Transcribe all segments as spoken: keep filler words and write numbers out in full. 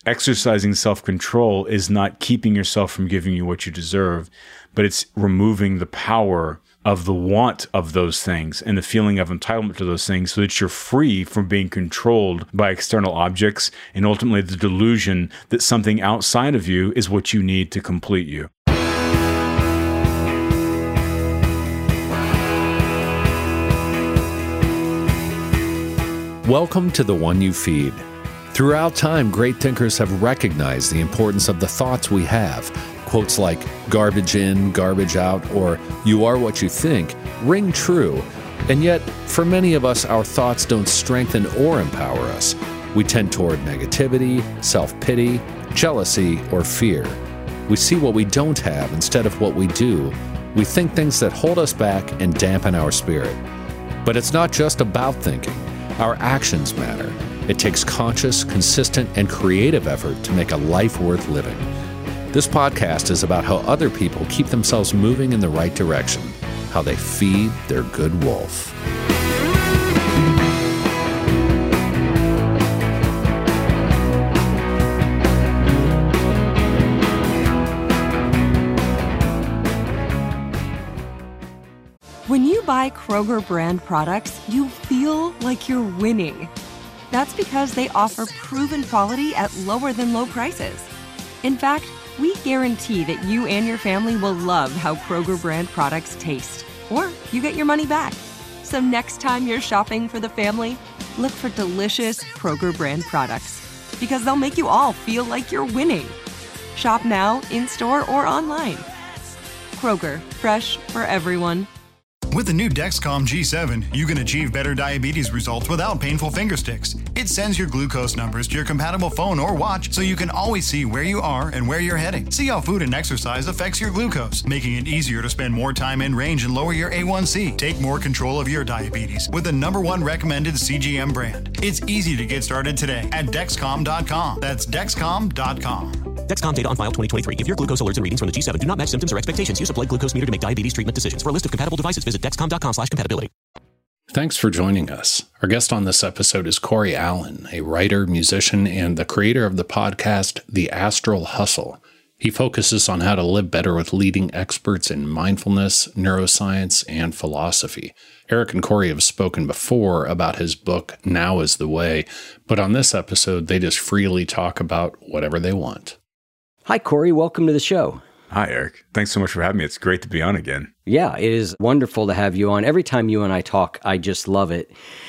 exercising self-control is not keeping yourself from giving you what you deserve, but it's removing the power of the want of those things and the feeling of entitlement to those things so that you're free from being controlled by external objects and ultimately the delusion that something outside of you is what you need to complete you. Welcome to The One You Feed. Throughout time, great thinkers have recognized the importance of the thoughts we have. Quotes like garbage in, garbage out, or you are what you think ring true. And yet, for many of us, our thoughts don't strengthen or empower us. We tend toward negativity, self-pity, jealousy, or fear. We see what we don't have instead of what we do. We think things that hold us back and dampen our spirit. But it's not just about thinking. Our actions matter. It takes conscious, consistent, and creative effort to make a life worth living. This podcast is about how other people keep themselves moving in the right direction, how they feed their good wolf. When you buy Kroger brand products, you feel like you're winning. That's because they offer proven quality at lower than low prices. In fact, we guarantee that you and your family will love how Kroger brand products taste, or you get your money back. So next time you're shopping for the family, look for delicious Kroger brand products, because they'll make you all feel like you're winning. Shop now, in-store, or online. Kroger, fresh for everyone. With the new Dexcom G seven, you can achieve better diabetes results without painful finger sticks. It sends your glucose numbers to your compatible phone or watch so you can always see where you are and where you're heading. See how food and exercise affects your glucose, making it easier to spend more time in range and lower your A one C. Take more control of your diabetes with the number one recommended C G M brand. It's easy to get started today at Dexcom dot com. That's Dexcom dot com. Dexcom data on file twenty twenty-three. If your glucose alerts and readings from the G seven do not match symptoms or expectations, use a blood glucose meter to make diabetes treatment decisions. For a list of compatible devices, visit Dexcom dot com slash compatibility. Thanks for joining us. Our guest on this episode is Corey Allen, a writer, musician, and the creator of the podcast, The Astral Hustle. He focuses on how to live better with leading experts in mindfulness, neuroscience, and philosophy. Eric and Corey have spoken before about his book, Now is the Way, but on this episode, they just freely talk about whatever they want. Hi, Corey. Welcome to the show. Hi, Eric. Thanks so much for having me. It's great to be on again. Yeah, it is wonderful to have you on. Every time you and I talk, I just love it.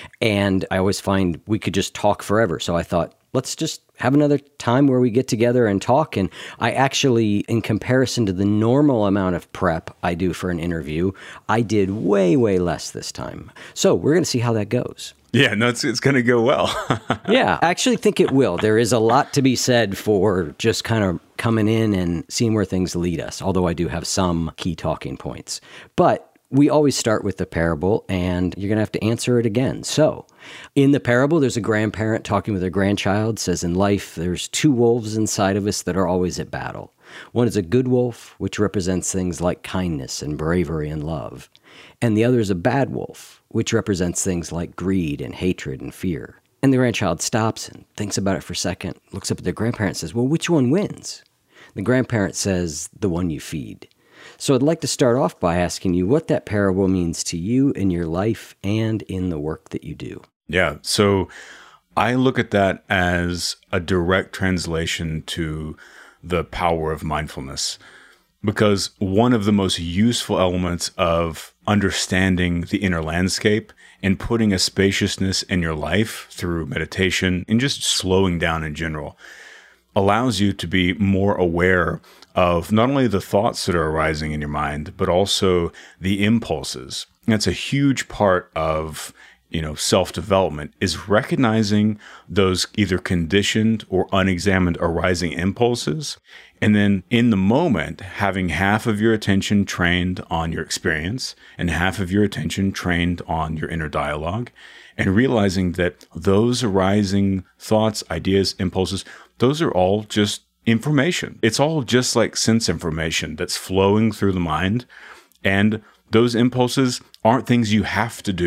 And I always find we could just talk forever. So I thought, let's just have another time where we get together and talk. And I actually, in comparison to the normal amount of prep I do for an interview, I did way, way less this time. So we're going to see how that goes. Yeah, no, it's it's going to go well. Yeah, I actually think it will. There is a lot to be said for just kind of coming in and seeing where things lead us, although I do have some key talking points. But we always start with the parable, and you're going to have to answer it again. So, in the parable, there's a grandparent talking with their grandchild, says in life, there's two wolves inside of us that are always at battle. One is a good wolf, which represents things like kindness and bravery and love. And the other is a bad wolf, which represents things like greed and hatred and fear. And the grandchild stops and thinks about it for a second, looks up at their grandparent and says, well, which one wins? The grandparent says, the one you feed. So I'd like to start off by asking you what that parable means to you in your life and in the work that you do. Yeah, so I look at that as a direct translation to the power of mindfulness, because one of the most useful elements of understanding the inner landscape and putting a spaciousness in your life through meditation and just slowing down in general allows you to be more aware of not only the thoughts that are arising in your mind, but also the impulses. That's a huge part of, you know, self-development, is recognizing those either conditioned or unexamined arising impulses. And then in the moment, having half of your attention trained on your experience and half of your attention trained on your inner dialogue, and realizing that those arising thoughts, ideas, impulses, those are all just information. It's all just like sense information that's flowing through the mind. And those impulses aren't things you have to do,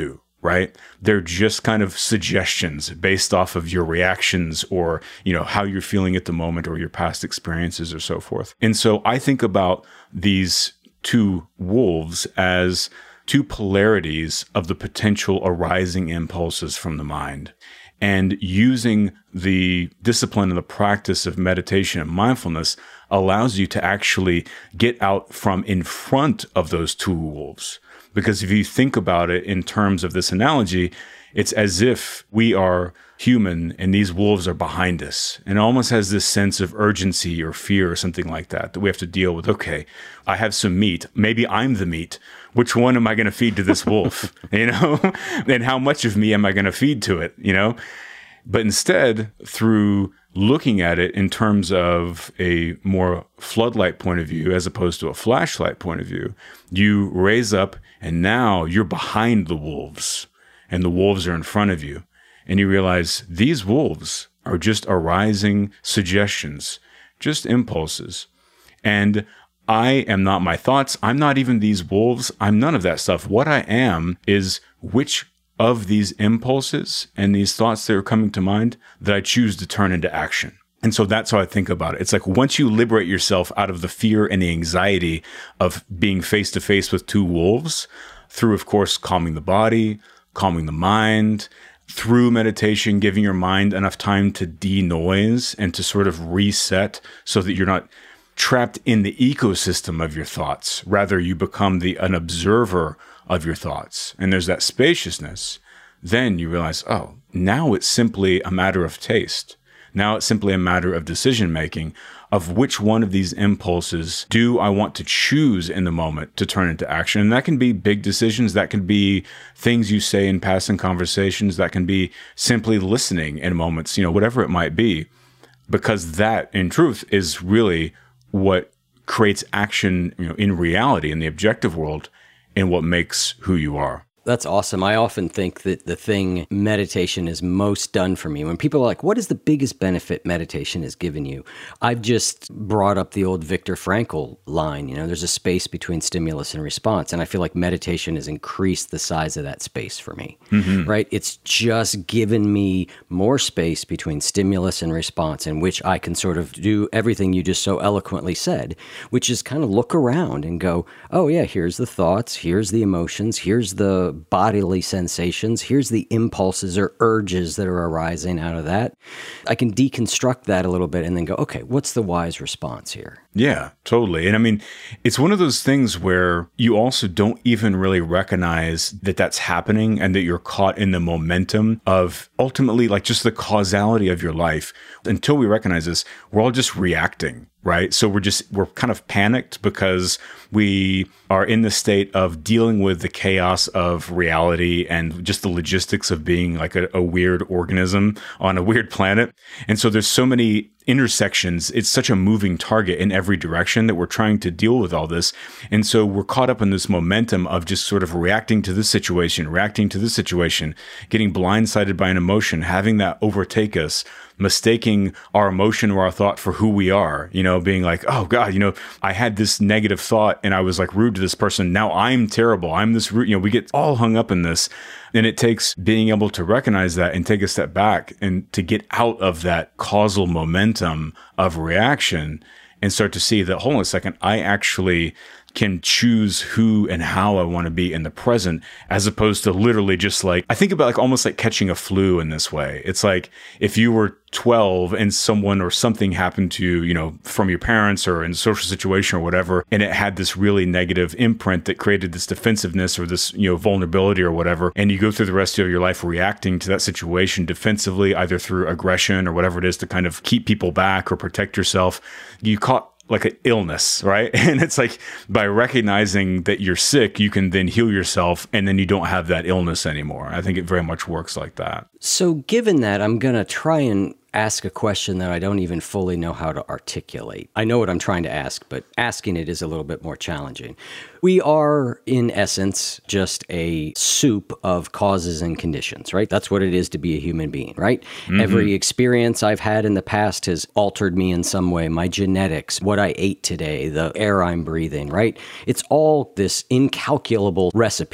right? They're just kind of suggestions based off of your reactions or, you know, how you're feeling at the moment or your past experiences or so forth. And so I think about these two wolves as two polarities of the potential arising impulses from the mind. And using the discipline and the practice of meditation and mindfulness allows you to actually get out from in front of those two wolves. Because if you think about it in terms of this analogy, it's as if we are human and these wolves are behind us. And it almost has this sense of urgency or fear or something like that, that we have to deal with. Okay, I have some meat. Maybe I'm the meat. Which one am I going to feed to this wolf? You know, and how much of me am I going to feed to it? You know, but instead, through looking at it in terms of a more floodlight point of view, as opposed to a flashlight point of view, you raise up and now you're behind the wolves and the wolves are in front of you. And you realize these wolves are just arising suggestions, just impulses. And I am not my thoughts. I'm not even these wolves. I'm none of that stuff. What I am is which of these impulses and these thoughts that are coming to mind that I choose to turn into action. And so that's how I think about it. It's like once you liberate yourself out of the fear and the anxiety of being face to face with two wolves, through, of course, calming the body, calming the mind, through meditation, giving your mind enough time to denoise and to sort of reset so that you're not trapped in the ecosystem of your thoughts. Rather, you become the an observer of your thoughts. And there's that spaciousness. Then you realize, oh, now it's simply a matter of taste. Now it's simply a matter of decision making of which one of these impulses do I want to choose in the moment to turn into action. And that can be big decisions. That can be things you say in passing conversations. That can be simply listening in moments, you know, whatever it might be. Because that, in truth, is really what creates action, you know, in reality, in the objective world, and what makes who you are. That's awesome. I often think that the thing meditation is most done for me, when people are like, what is the biggest benefit meditation has given you? I've just brought up the old Viktor Frankl line, you know, there's a space between stimulus and response. And I feel like meditation has increased the size of that space for me, mm-hmm. right? It's just given me more space between stimulus and response, in which I can sort of do everything you just so eloquently said, which is kind of look around and go, oh yeah, here's the thoughts, here's the emotions, here's the bodily sensations, here's the impulses or urges that are arising out of that. I can deconstruct that a little bit and then go, okay, what's the wise response here? Yeah, totally. And I mean, it's one of those things where you also don't even really recognize that that's happening and that you're caught in the momentum of ultimately like just the causality of your life. Until we recognize this, we're all just reacting. Right. So we're just we're kind of panicked because we are in the state of dealing with the chaos of reality and just the logistics of being like a, a weird organism on a weird planet. And so there's so many intersections. It's such a moving target in every direction that we're trying to deal with all this. And so we're caught up in this momentum of just sort of reacting to this situation, reacting to this situation, getting blindsided by an emotion, having that overtake us, mistaking our emotion or our thought for who we are, you know, being like, oh God, you know, I had this negative thought and I was like rude to this person. Now I'm terrible. I'm this rude, you know, we get all hung up in this. And it takes being able to recognize that and take a step back and to get out of that causal momentum of reaction and start to see that, hold on a second, I actually can choose who and how I want to be in the present, as opposed to literally just like, I think about like almost like catching a flu in this way. It's like if you were twelve and someone or something happened to you, you know, from your parents or in a social situation or whatever, and it had this really negative imprint that created this defensiveness or this, you know, vulnerability or whatever. And you go through the rest of your life reacting to that situation defensively, either through aggression or whatever it is to kind of keep people back or protect yourself. You caught like an illness, right? And it's like by recognizing that you're sick, you can then heal yourself and then you don't have that illness anymore. I think it very much works like that. So given that, I'm going to try and ask a question that I don't even fully know how to articulate. I know what I'm trying to ask, but asking it is a little bit more challenging. We are, in essence, just a soup of causes and conditions, right? That's what it is to be a human being, right? Mm-hmm. Every experience I've had in the past has altered me in some way. My genetics, what I ate today, the air I'm breathing, right? It's all this incalculable recipe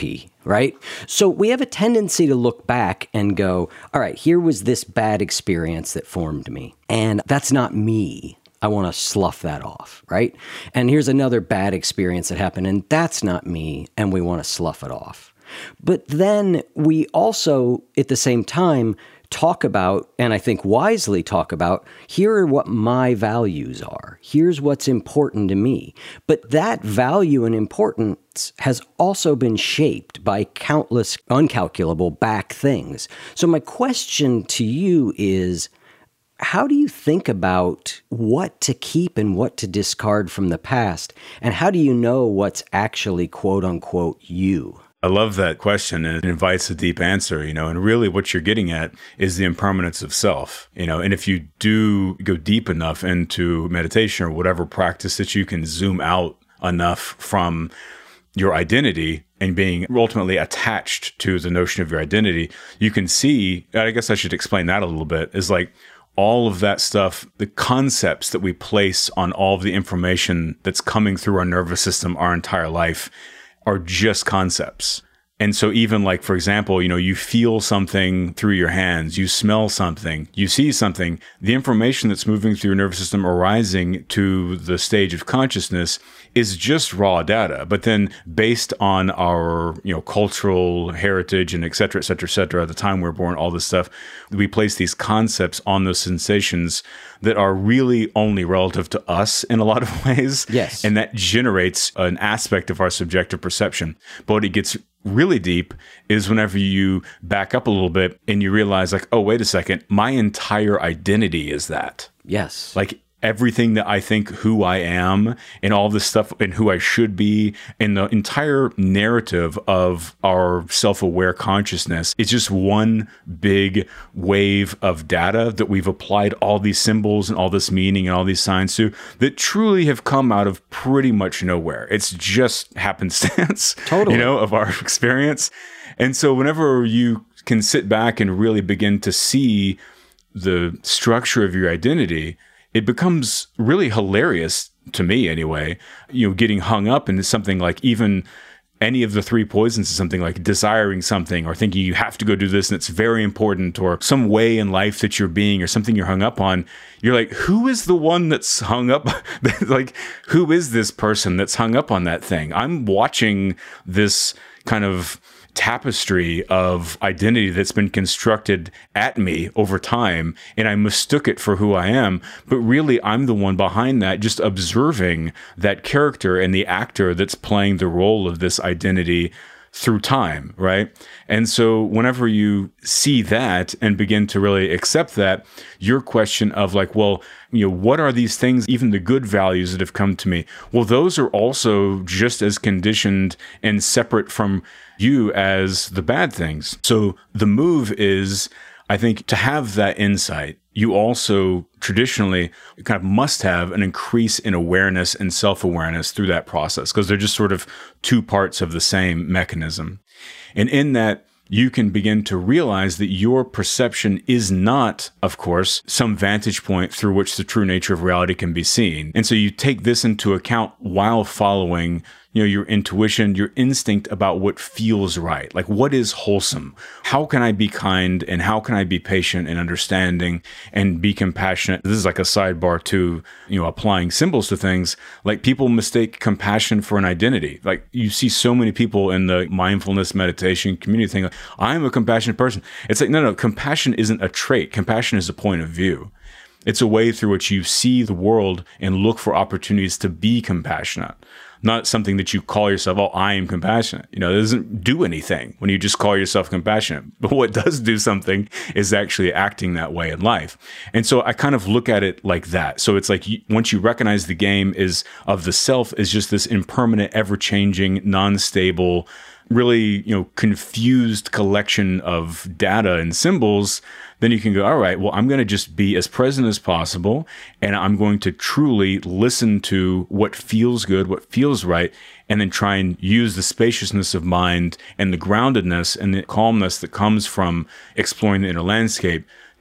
right? So we have a tendency to look back and go, all right, here was this bad experience that formed me, and that's not me. I want to slough that off, right? And here's another bad experience that happened, and that's not me, and we want to slough it off. But then we also, at the same time, talk about, and I think wisely talk about, here are what my values are. Here's what's important to me. But that value and importance has also been shaped by countless uncalculable back things. So my question to you is, how do you think about what to keep and what to discard from the past? And how do you know what's actually quote unquote you? I love that question, and it invites a deep answer, you know, and really what you're getting at is the impermanence of self, you know, and if you do go deep enough into meditation or whatever practice that you can zoom out enough from your identity and being ultimately attached to the notion of your identity, you can see, I guess I should explain that a little bit, is like, all of that stuff, the concepts that we place on all of the information that's coming through our nervous system our entire life are just concepts. And so even like, for example, you know, you feel something through your hands, you smell something, you see something, the information that's moving through your nervous system arising to the stage of consciousness is just raw data. But then based on our, you know, cultural heritage and et cetera, et cetera, et cetera, at the time we were born, all this stuff, we place these concepts on those sensations that are really only relative to us in a lot of ways. Yes. And that generates an aspect of our subjective perception. But what it gets really deep is whenever you back up a little bit and you realize like, oh, wait a second, my entire identity is that. Yes. Like everything that I think who I am and all this stuff and who I should be and the entire narrative of our self-aware consciousness is just one big wave of data that we've applied all these symbols and all this meaning and all these signs to that truly have come out of pretty much nowhere. It's just happenstance, totally. You know, of our experience. And so whenever you can sit back and really begin to see the structure of your identity, it becomes really hilarious to me anyway, you know, getting hung up into something like even any of the three poisons is something like desiring something or thinking you have to go do this and it's very important, or some way in life that you're being or something you're hung up on. You're like, who is the one that's hung up? Like, who is this person that's hung up on that thing? I'm watching this kind of tapestry of identity that's been constructed at me over time, and I mistook it for who I am, but really I'm the one behind that, just observing that character and the actor that's playing the role of this identity through time, right? And so whenever you see that and begin to really accept that, your question of like, well, you know, what are these things, even the good values that have come to me? Well, those are also just as conditioned and separate from you as the bad things. So the move is, I think, to have that insight, you also traditionally kind of must have an increase in awareness and self-awareness through that process, because they're just sort of two parts of the same mechanism. And in that, you can begin to realize that your perception is not, of course, some vantage point through which the true nature of reality can be seen. And so you take this into account while following, you know, your intuition, your instinct about what feels right. Like, what is wholesome? How can I be kind, and how can I be patient and understanding and be compassionate? This is like a sidebar to, you know, applying symbols to things. Like, people mistake compassion for an identity. Like, you see so many people in the mindfulness meditation community think, I'm a compassionate person. It's like, no, no, compassion isn't a trait. Compassion is a point of view. It's a way through which you see the world and look for opportunities to be compassionate. Not something that you call yourself, oh, I am compassionate. You know, it doesn't do anything when you just call yourself compassionate. But what does do something is actually acting that way in life. And so I kind of look at it like that. So it's like, you, once you recognize the game is of the self is just this impermanent, ever-changing, non-stable, really, you know, confused collection of data and symbols, then you can go, all right, well, I'm going to just be as present as possible, and I'm going to truly listen to what feels good, what feels right, and then try and use the spaciousness of mind and the groundedness and the calmness that comes from exploring the inner landscape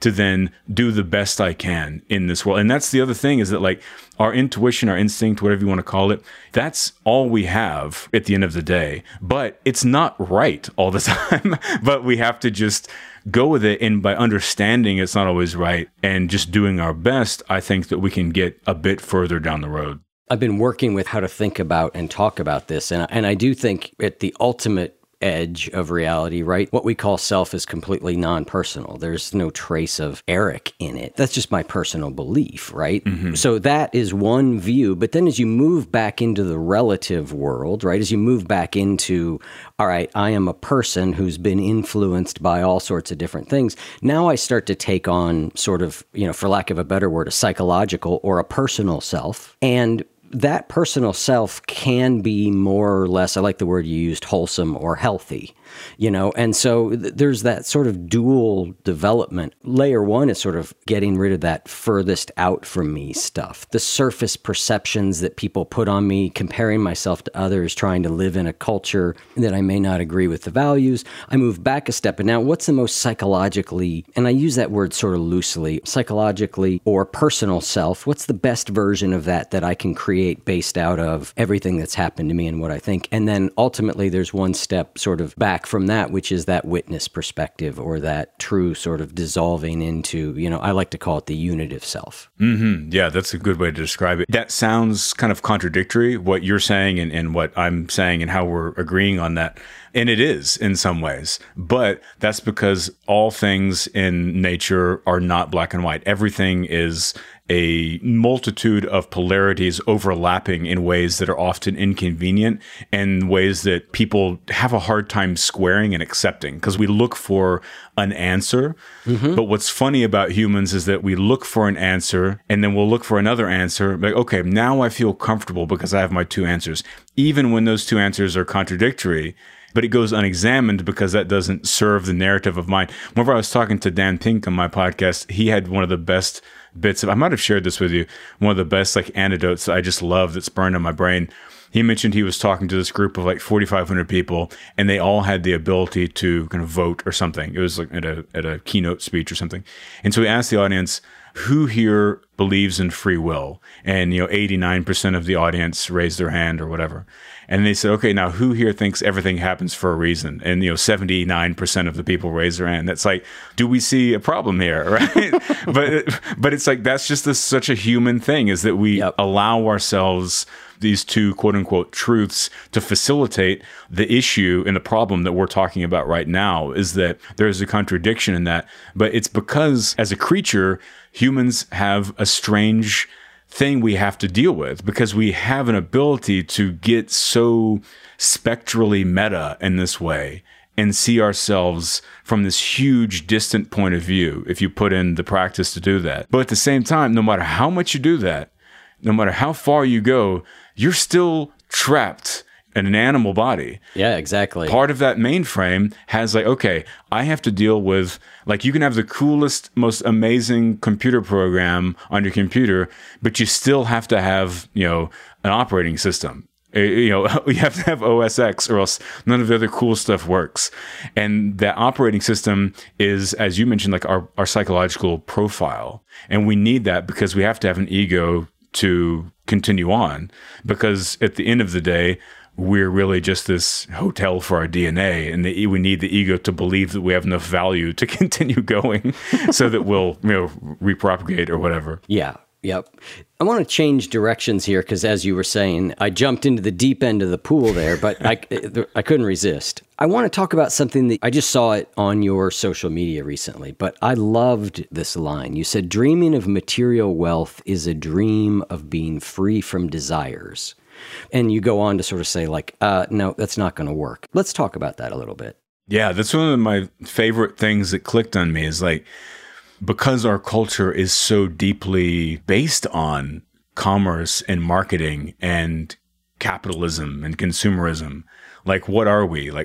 to then do the best I can in this world. And that's the other thing, is that like our intuition, our instinct, whatever you want to call it, that's all we have at the end of the day. But it's not right all the time. But we have to just go with it. And by understanding it's not always right and just doing our best, I think that we can get a bit further down the road. I've been working with how to think about and talk about this. And, and I do think at the ultimate edge of reality, right? What we call self is completely non-personal. There's no trace of Eric in it. That's just my personal belief, right? Mm-hmm. So that is one view. But then as you move back into the relative world, right? As you move back into, all right, I am a person who's been influenced by all sorts of different things. Now I start to take on sort of, you know, for lack of a better word, a psychological or a personal self. And that personal self can be more or less, I like the word you used, wholesome or healthy, you know? And so th- there's that sort of dual development. Layer one is sort of getting rid of that furthest out from me stuff, the surface perceptions that people put on me, comparing myself to others, trying to live in a culture that I may not agree with the values. I move back a step. And now what's the most psychologically, and I use that word sort of loosely, psychologically or personal self, what's the best version of that that I can create based out of everything that's happened to me and what I think? And then ultimately there's one step sort of back from that, which is that witness perspective or that true sort of dissolving into, you know, I like to call it the unitive self. Mm-hmm. Yeah, that's a good way to describe it. That sounds kind of contradictory, what you're saying and, and what I'm saying and how we're agreeing on that. And it is in some ways, but that's because all things in nature are not black and white. Everything is a multitude of polarities overlapping in ways that are often inconvenient and ways that people have a hard time squaring and accepting, because we look for an answer. Mm-hmm. But what's funny about humans is that we look for an answer and then we'll look for another answer. Like, okay, now I feel comfortable because I have my two answers, even when those two answers are contradictory. But it goes unexamined because that doesn't serve the narrative of mine. Whenever I was talking to Dan Pink on my podcast, he had one of the best bits of, I might have shared this with you, one of the best like anecdotes that I just love that's burned on my brain. He mentioned he was talking to this group of like forty-five hundred people, and they all had the ability to kind of vote or something. It was like at a at a keynote speech or something. And so he asked the audience, who here believes in free will? And, you know, eighty-nine percent of the audience raised their hand or whatever. And they said, okay, now who here thinks everything happens for a reason? And, you know, seventy-nine percent of the people raised their hand. That's like, do we see a problem here? Right. but, but it's like, that's just a, such a human thing, is that we yep. allow ourselves these two quote unquote truths to facilitate the issue and the problem that we're talking about right now, is that there's a contradiction in that. But it's because as a creature, humans have a strange thing we have to deal with, because we have an ability to get so spectrally meta in this way and see ourselves from this huge distant point of view if you put in the practice to do that. But at the same time, no matter how much you do that, no matter how far you go, you're still trapped in an animal body. Yeah, exactly. Part of that mainframe has like, okay, I have to deal with, like, you can have the coolest, most amazing computer program on your computer, but you still have to have, you know, an operating system. You know, you have to have O S X or else none of the other cool stuff works. And that operating system is, as you mentioned, like our, our psychological profile. And we need that because we have to have an ego to continue on, because at the end of the day, we're really just this hotel for our D N A, and the, we need the ego to believe that we have enough value to continue going so that we'll, you know, repropagate or whatever. Yeah. Yep. I want to change directions here because, as you were saying, I jumped into the deep end of the pool there, but I, I couldn't resist. I want to talk about something that I just saw it on your social media recently, but I loved this line. You said, dreaming of material wealth is a dream of being free from desires. And you go on to sort of say like, uh, no, that's not going to work. Let's talk about that a little bit. Yeah, that's one of my favorite things that clicked on me is like, because our culture is so deeply based on commerce and marketing and capitalism and consumerism, like what are we? Like we're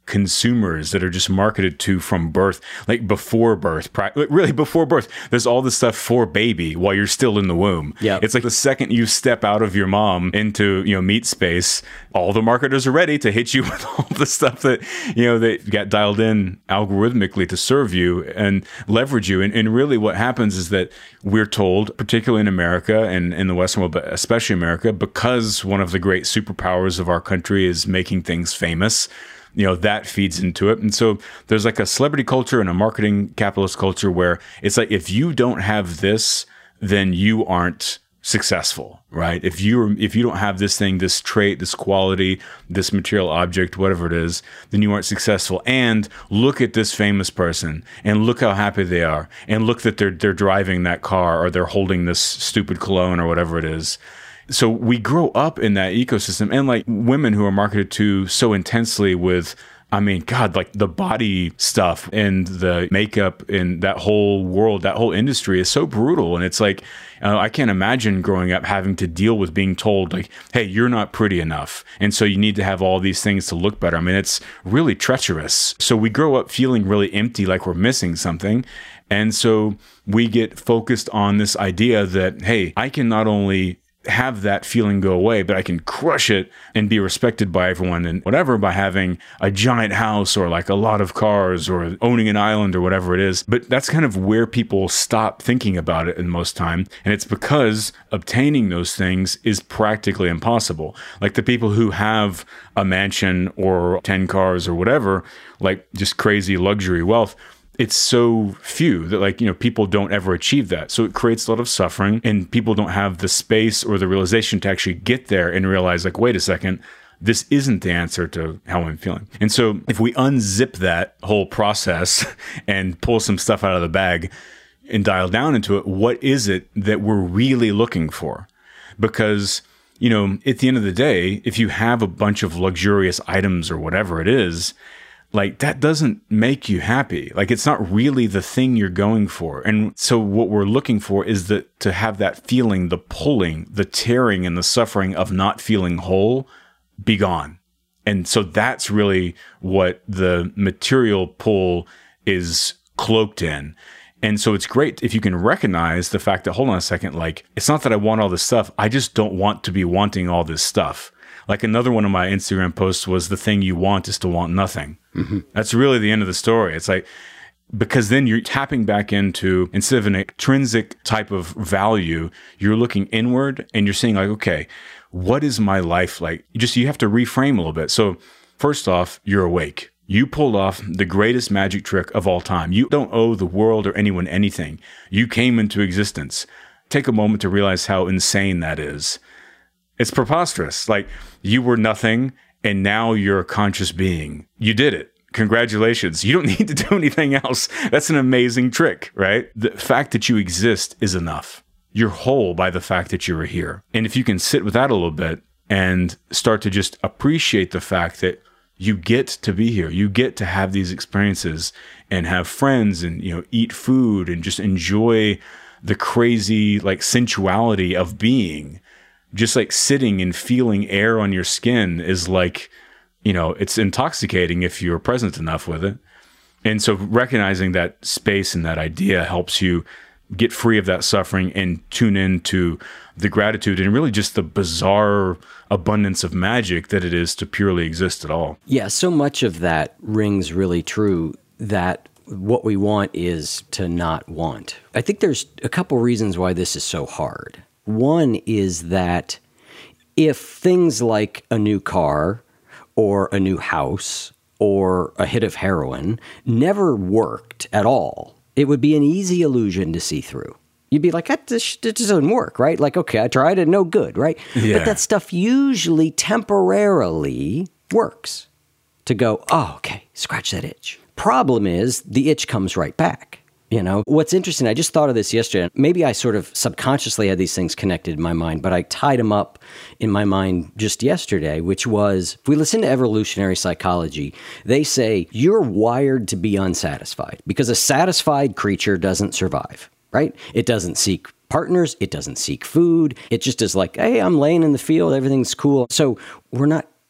consumers that are just marketed to from birth, like before birth, really before birth. There's all this stuff for baby while you're still in the womb. Yeah, it's like the second you step out of your mom into, you know, meat space, all the marketers are ready to hit you with all the stuff that, you know, that got dialed in algorithmically to serve you and leverage you. And, and really what happens is that we're told, particularly in America and in the Western world, but especially America, because one of the great superpowers of our country is making things famous, you know, that feeds into it. And so there's like a celebrity culture and a marketing capitalist culture where it's like, if you don't have this, then you aren't successful, right? If you if you don't have this thing, this trait, this quality, this material object, whatever it is, then you aren't successful. And look at this famous person and look how happy they are. And look that they're they're driving that car or they're holding this stupid cologne or whatever it is. So we grow up in that ecosystem, and like women who are marketed to so intensely with, I mean, God, like the body stuff and the makeup and that whole world, that whole industry is so brutal. And it's like, uh, I can't imagine growing up having to deal with being told like, hey, you're not pretty enough. And so you need to have all these things to look better. I mean, it's really treacherous. So we grow up feeling really empty, like we're missing something. And so we get focused on this idea that, hey, I can not only have that feeling go away, but I can crush it and be respected by everyone and whatever by having a giant house or like a lot of cars or owning an island or whatever it is. But that's kind of where people stop thinking about it in most time. And it's because obtaining those things is practically impossible. Like the people who have a mansion or ten cars or whatever, like just crazy luxury wealth, it's so few that like, you know, people don't ever achieve that. So it creates a lot of suffering and people don't have the space or the realization to actually get there and realize like, wait a second, this isn't the answer to how I'm feeling. And so if we unzip that whole process and pull some stuff out of the bag and dial down into it, what is it that we're really looking for? Because, you know, at the end of the day, if you have a bunch of luxurious items or whatever it is, like that doesn't make you happy. Like it's not really the thing you're going for. And so what we're looking for is that to have that feeling, the pulling, the tearing and the suffering of not feeling whole be gone. And so that's really what the material pull is cloaked in. And so it's great if you can recognize the fact that, hold on a second, like it's not that I want all this stuff. I just don't want to be wanting all this stuff. Like another one of my Instagram posts was the thing you want is to want nothing. Mm-hmm. That's really the end of the story. It's like, because then you're tapping back into, instead of an intrinsic type of value, you're looking inward and you're saying like, okay, what is my life like? You just, you have to reframe a little bit. So first off, you're awake. You pulled off the greatest magic trick of all time. You don't owe the world or anyone anything. You came into existence. Take a moment to realize how insane that is. It's preposterous. Like you were nothing and now you're a conscious being. You did it. Congratulations. You don't need to do anything else. That's an amazing trick, right? The fact that you exist is enough. You're whole by the fact that you were here. And if you can sit with that a little bit and start to just appreciate the fact that you get to be here, you get to have these experiences and have friends and, you know, eat food and just enjoy the crazy like sensuality of being. Just like sitting and feeling air on your skin is like, you know, it's intoxicating if you're present enough with it. And so recognizing that space and that idea helps you get free of that suffering and tune into the gratitude and really just the bizarre abundance of magic that it is to purely exist at all. Yeah, so much of that rings really true that what we want is to not want. I think there's a couple reasons why this is so hard. One is that if things like a new car or a new house or a hit of heroin never worked at all, it would be an easy illusion to see through. You'd be like, that just doesn't work, right? Like, okay, I tried it, no good, right? Yeah. But that stuff usually temporarily works to go, oh, okay, scratch that itch. Problem is the itch comes right back. You know, what's interesting, I just thought of this yesterday. Maybe I sort of subconsciously had these things connected in my mind, but I tied them up in my mind just yesterday, which was, if we listen to evolutionary psychology, they say you're wired to be unsatisfied because a satisfied creature doesn't survive, right? It doesn't seek partners. It doesn't seek food. It just is like, hey, I'm laying in the field. Everything's cool. So we're not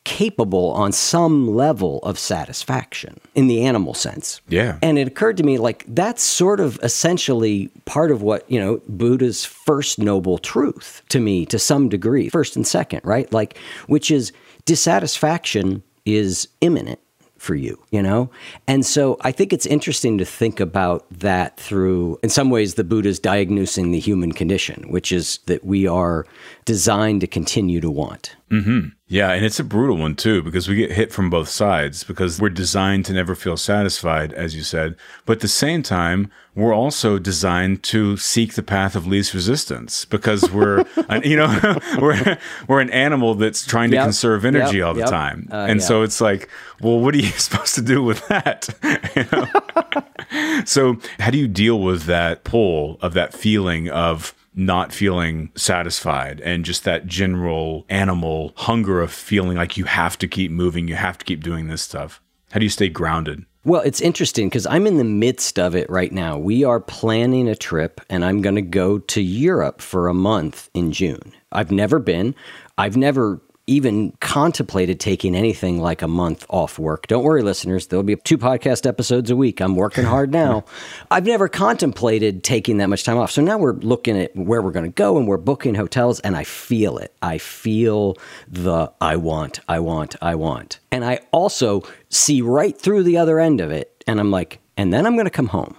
capable on some level of satisfaction in the animal sense. Yeah. And it occurred to me, like, that's sort of essentially part of what, you know, Buddha's first noble truth to me, to some degree, first and second, right? Like, which is dissatisfaction is imminent for you, you know? And so I think it's interesting to think about that through, in some ways, the Buddha's diagnosing the human condition, which is that we are designed to continue to want. Mm-hmm. Yeah, and it's a brutal one too, because we get hit from both sides, because we're designed to never feel satisfied, as you said. But at the same time, we're also designed to seek the path of least resistance, because we're, an, you know, we're we're an animal that's trying to Yep. conserve energy Yep. all the Yep. time, Uh, and yeah. so it's like, well, what are you supposed to do with that? You know? So, how do you deal with that pull of that feeling of not feeling satisfied and just that general animal hunger of feeling like you have to keep moving, you have to keep doing this stuff? How do you stay grounded? Well, it's interesting because I'm in the midst of it right now. We are planning a trip, and I'm going to go to Europe for a month in June. I've never been. I've never even contemplated taking anything like a month off work. Don't worry, listeners. There'll be two podcast episodes a week. I'm working hard now. I've never contemplated taking that much time off. So now we're looking at where we're going to go, and we're booking hotels, and I feel it. I feel the I want, I want, I want. And I also see right through the other end of it, and I'm like, and then I'm going to come home.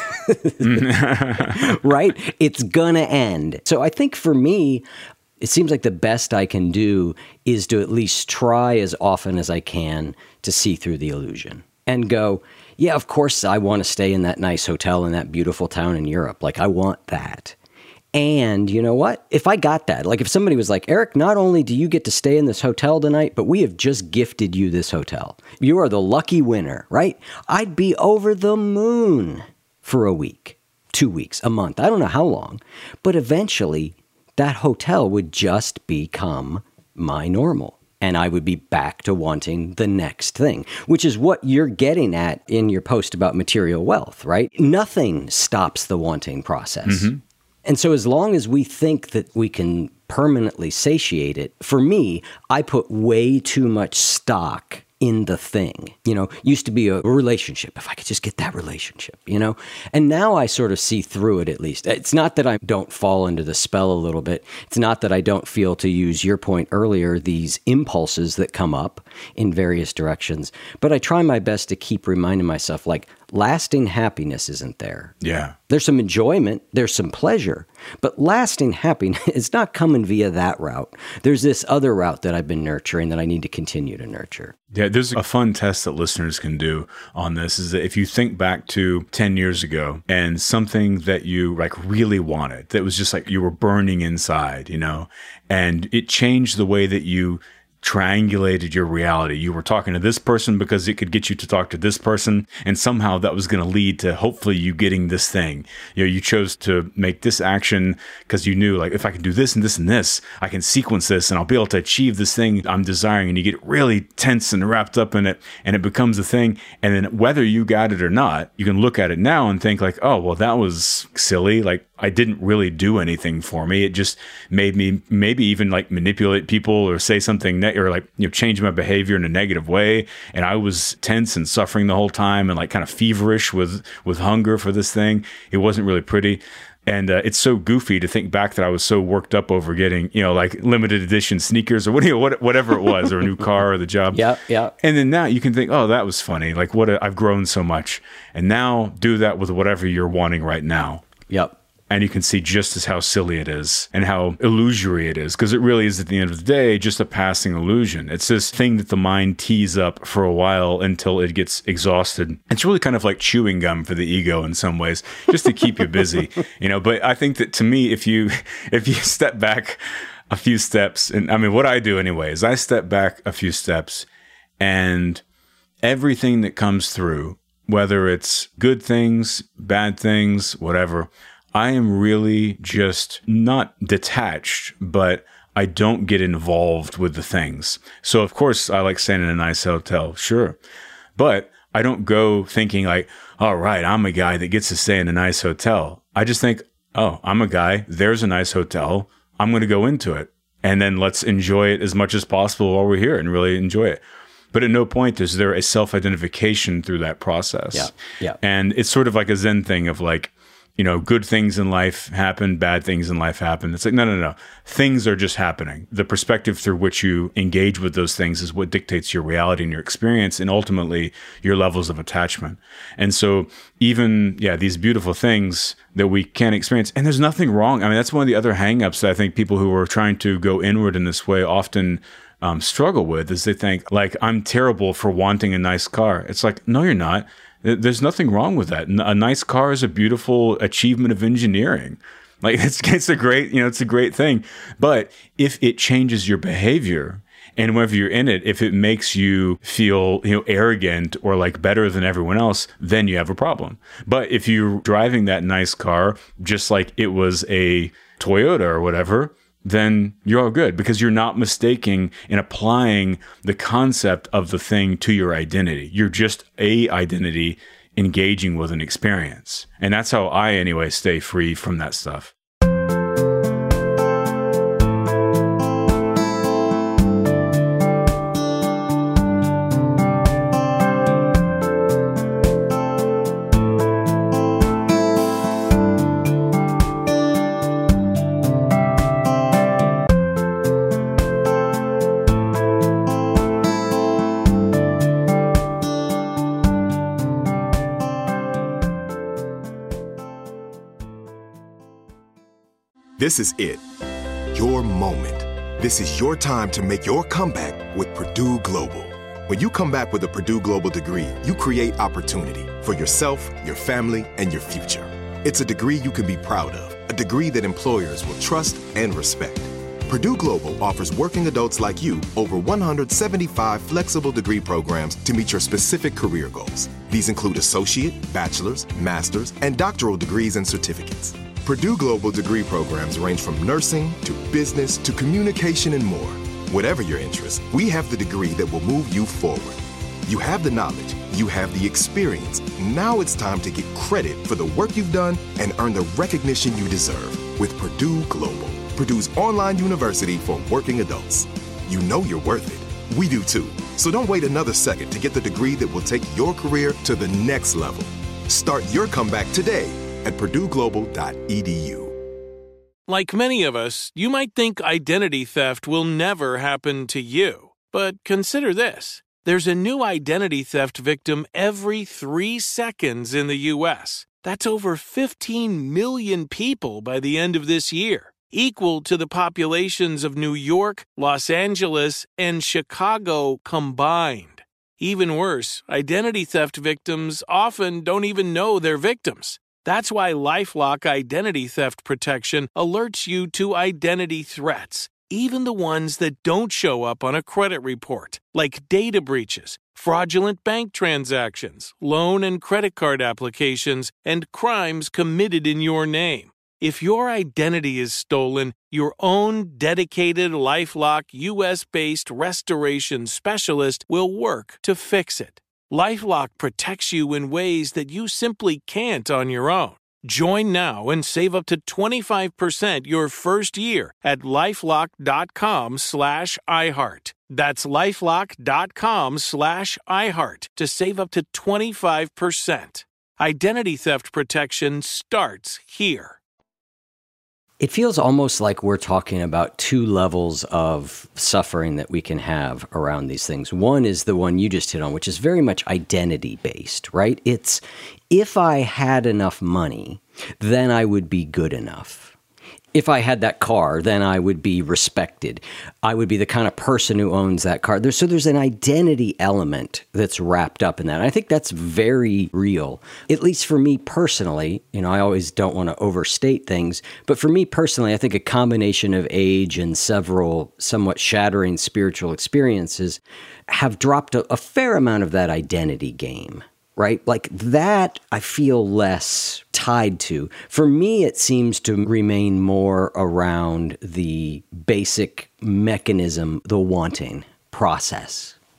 Right? It's going to end. So I think for me, it seems like the best I can do is to at least try as often as I can to see through the illusion and go, yeah, of course I want to stay in that nice hotel in that beautiful town in Europe. Like, I want that. And you know what? If I got that, like if somebody was like, Eric, not only do you get to stay in this hotel tonight, but we have just gifted you this hotel. You are the lucky winner, right? I'd be over the moon for a week, two weeks, a month. I don't know how long, but eventually that hotel would just become my normal. And I would be back to wanting the next thing, which is what you're getting at in your post about material wealth, right? Nothing stops the wanting process. Mm-hmm. And so as long as we think that we can permanently satiate it, for me, I put way too much stock in the thing. You know, used to be a relationship. If I could just get that relationship, you know? And now I sort of see through it, at least. It's not that I don't fall into the spell a little bit. It's not that I don't feel, to use your point earlier, these impulses that come up in various directions. But I try my best to keep reminding myself, like, lasting happiness isn't there. Yeah. There's some enjoyment, there's some pleasure, but lasting happiness is not coming via that route. There's this other route that I've been nurturing that I need to continue to nurture. Yeah, there's a fun test that listeners can do on this, is that if you think back to ten years ago and something that you like really wanted, that was just like you were burning inside, you know, and it changed the way that you triangulated your reality. You were talking to this person because it could get you to talk to this person, and somehow that was going to lead to hopefully you getting this thing. You know, you chose to make this action because you knew, like, if I can do this and this and this, I can sequence this and I'll be able to achieve this thing I'm desiring. And you get really tense and wrapped up in it, and it becomes a thing. And then whether you got it or not, you can look at it now and think like, oh, well, that was silly. Like, I didn't really do anything for me. It just made me maybe even like manipulate people or say something ne- or like, you know, change my behavior in a negative way. And I was tense and suffering the whole time and like kind of feverish with, with hunger for this thing. It wasn't really pretty. And uh, it's so goofy to think back that I was so worked up over getting, you know, like limited edition sneakers or what, you know, what, whatever it was, or a new car or the job. Yeah, yeah. And then now you can think, oh, that was funny. Like, what a, I've grown so much. And now do that with whatever you're wanting right now. Yep. And you can see just as how silly it is and how illusory it is, because it really is, at the end of the day, just a passing illusion. It's this thing that the mind tees up for a while until it gets exhausted. It's really kind of like chewing gum for the ego in some ways, just to keep you busy, you know. But I think that, to me, if you if you step back a few steps, and I mean, what I do anyway is I step back a few steps, and everything that comes through, whether it's good things, bad things, whatever, I am really just not detached, but I don't get involved with the things. So, of course, I like staying in a nice hotel, sure. But I don't go thinking like, all right, I'm a guy that gets to stay in a nice hotel. I just think, oh, I'm a guy, there's a nice hotel, I'm going to go into it. and then let's enjoy it as much as possible while we're here and really enjoy it. But at no point is there a self-identification through that process. Yeah. Yeah. And it's sort of like a Zen thing of like, you know, good things in life happen, bad things in life happen. It's like, no, no, no. Things are just happening. The perspective through which you engage with those things is what dictates your reality and your experience and ultimately your levels of attachment. And so even, yeah, these beautiful things that we can experience, and there's nothing wrong. I mean, that's one of the other hangups that I think people who are trying to go inward in this way often um, struggle with is they think, like, I'm terrible for wanting a nice car. It's like, no, you're not. There's nothing wrong with that. A nice car is a beautiful achievement of engineering. Like it's it's a great, you know, it's a great thing. But if it changes your behavior and whenever you're in it, if it makes you feel, you know, arrogant or like better than everyone else, then you have a problem. But if you're driving that nice car just like it was a Toyota or whatever, then you're all good because you're not mistaking and applying the concept of the thing to your identity. You're just a identity engaging with an experience. And that's how I, anyway, stay free from that stuff. This is it. Your moment. This is your time to make your comeback with Purdue Global. When you come back with a Purdue Global degree, you create opportunity for yourself, your family, and your future. It's a degree you can be proud of, a degree that employers will trust and respect. Purdue Global offers working adults like you over one hundred seventy-five flexible degree programs to meet your specific career goals. These include associate, bachelor's, master's, and doctoral degrees and certificates. Purdue Global degree programs range from nursing to business to communication and more. Whatever your interest, we have the degree that will move you forward. You have the knowledge, you have the experience. Now it's time to get credit for the work you've done and earn the recognition you deserve with Purdue Global, Purdue's online university for working adults. You know you're worth it. We do too. So don't wait another second to get the degree that will take your career to the next level. Start your comeback today at purdue global dot e d u. Like many of us, you might think identity theft will never happen to you. But consider this. There's a new identity theft victim every three seconds in the U S. That's over fifteen million people by the end of this year, equal to the populations of New York, Los Angeles, and Chicago combined. Even worse, identity theft victims often don't even know they're victims. That's why LifeLock Identity Theft Protection alerts you to identity threats, even the ones that don't show up on a credit report, like data breaches, fraudulent bank transactions, loan and credit card applications, and crimes committed in your name. If your identity is stolen, your own dedicated LifeLock U S-based restoration specialist will work to fix it. LifeLock protects you in ways that you simply can't on your own. Join now and save up to twenty-five percent your first year at lifelock.com slash iHeart. That's lifelock.com slash iHeart to save up to twenty-five percent. Identity theft protection starts here. It feels almost like we're talking about two levels of suffering that we can have around these things. One is the one you just hit on, which is very much identity-based, right? It's, if I had enough money, then I would be good enough. If I had that car, then I would be respected. I would be the kind of person who owns that car. There's, so there's an identity element that's wrapped up in that. And I think that's very real, at least for me personally. You know, I always don't want to overstate things, but for me personally, I think a combination of age and several somewhat shattering spiritual experiences have dropped a, a fair amount of that identity game. Right? Like that, I feel less tied to. For me, it seems to remain more around the basic mechanism, the wanting process.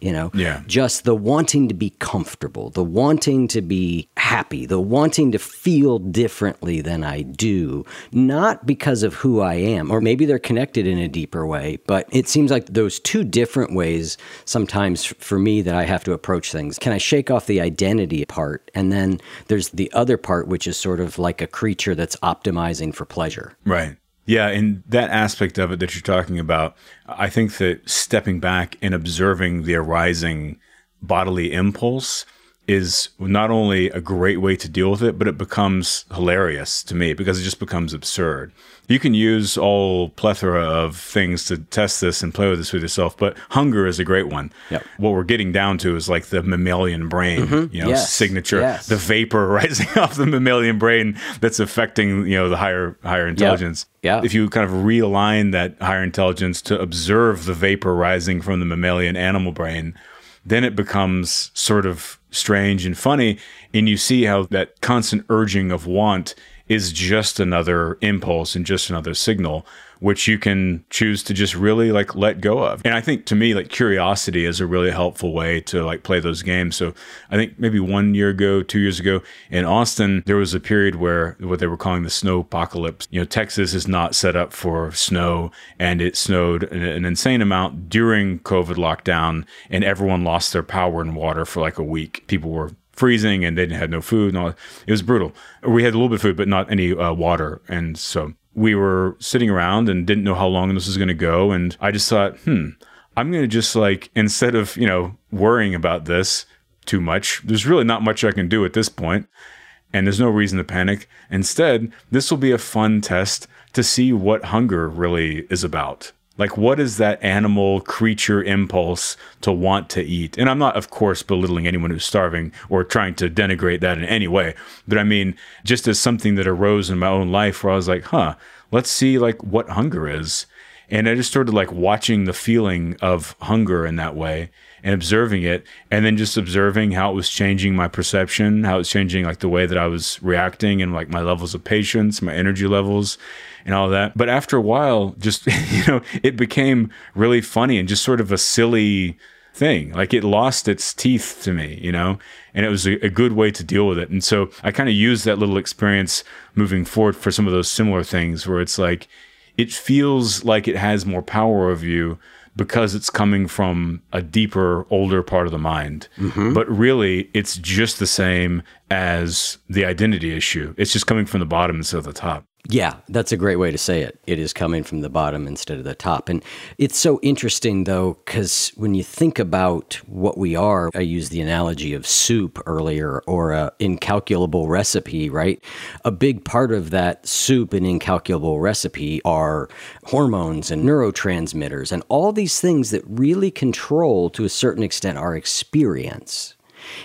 you know? Yeah. Just the wanting to be comfortable, the wanting to be happy, the wanting to feel differently than I do, not because of who I am, or maybe they're connected in a deeper way, but it seems like those two different ways sometimes for me that I have to approach things. Can I shake off the identity part? And then there's the other part, which is sort of like a creature that's optimizing for pleasure. Right. Yeah, and that aspect of it that you're talking about, I think that stepping back and observing the arising bodily impulse is not only a great way to deal with it, but it becomes hilarious to me because it just becomes absurd. You can use all plethora of things to test this and play with this with yourself, but hunger is a great one. Yep. What we're getting down to is like the mammalian brain, Mm-hmm. you know, Yes. signature, Yes. the vapor rising off the mammalian brain that's affecting, you know, the higher higher intelligence. Yeah. If you kind of realign that higher intelligence to observe the vapor rising from the mammalian animal brain, then it becomes sort of strange and funny. And you see how that constant urging of want is just another impulse and just another signal, which you can choose to just really like let go of. And I think to me, like curiosity is a really helpful way to like play those games. So I think maybe one year ago, two years ago in Austin, there was a period where what they were calling the snow apocalypse. You know, Texas is not set up for snow, and it snowed an, an insane amount during COVID lockdown, and everyone lost their power and water for like a week. People were freezing and they didn't have no food and all. It was brutal. We had a little bit of food, but not any uh, water. And so we were sitting around and didn't know how long this was going to go. And I just thought, hmm, I'm going to just like, instead of, you know, worrying about this too much, there's really not much I can do at this point, and there's no reason to panic. Instead, this will be a fun test to see what hunger really is about. Like, what is that animal creature impulse to want to eat? And I'm not, of course, belittling anyone who's starving or trying to denigrate that in any way. But I mean, just as something that arose in my own life where I was like, huh, let's see like what hunger is. And I just started like watching the feeling of hunger in that way and observing it, and then just observing how it was changing my perception, how it was changing like the way that I was reacting and like my levels of patience, my energy levels and all that. But after a while, just, you know, it became really funny and just sort of a silly thing. Like it lost its teeth to me, you know, and it was a, a good way to deal with it. And so I kind of used that little experience moving forward for some of those similar things where it's like, it feels like it has more power over you because it's coming from a deeper, older part of the mind. Mm-hmm. But really, it's just the same as the identity issue. It's just coming from the bottom instead of the top. Yeah, that's a great way to say it. It is coming from the bottom instead of the top. And it's so interesting, though, because when you think about what we are, I used the analogy of soup earlier, or a incalculable recipe, right? A big part of that soup and incalculable recipe are hormones and neurotransmitters and all these things that really control, to a certain extent, our experience.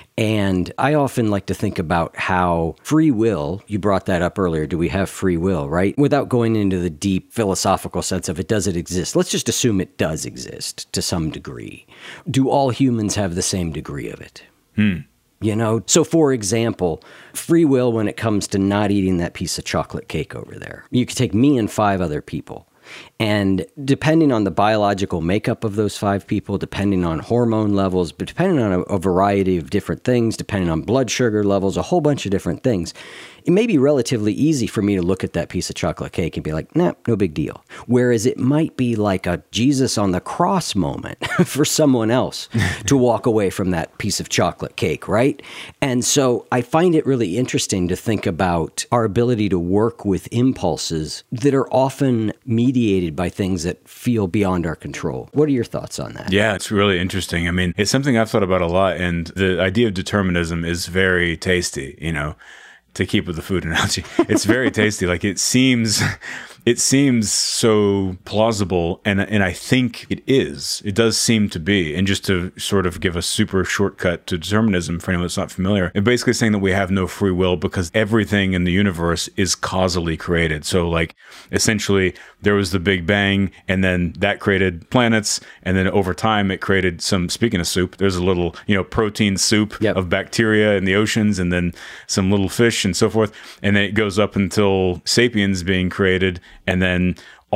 And I often like to think about how free will, you brought that up earlier, do we have free will, right? Without going into the deep philosophical sense of it, does it exist? Let's just assume it does exist to some degree. Do all humans have the same degree of it? Hmm. You know, so for example, free will when it comes to not eating that piece of chocolate cake over there. You could take me and five other people. And depending on the biological makeup of those five people, depending on hormone levels, but depending on a, a variety of different things, depending on blood sugar levels, a whole bunch of different things, it may be relatively easy for me to look at that piece of chocolate cake and be like, nah, no big deal. Whereas it might be like a Jesus on the cross moment for someone else to walk away from that piece of chocolate cake, right? And so I find it really interesting to think about our ability to work with impulses that are often mediated by things that feel beyond our control. What are your thoughts on that? Yeah, it's really interesting. I mean, it's something I've thought about a lot, and the idea of determinism is very tasty, you know, to keep with the food analogy. It's very tasty. Like it seems, it seems so plausible, and and I think it is. It does seem to be. And just to sort of give a super shortcut to determinism for anyone that's not familiar, it's basically saying that we have no free will because everything in the universe is causally created. So like essentially there was the Big Bang, and then that created planets, and then over time it created some, speaking of soup, there's a little, you know, protein soup Yep. of bacteria in the oceans, and then some little fish and so forth. And then it goes up until sapiens being created, and then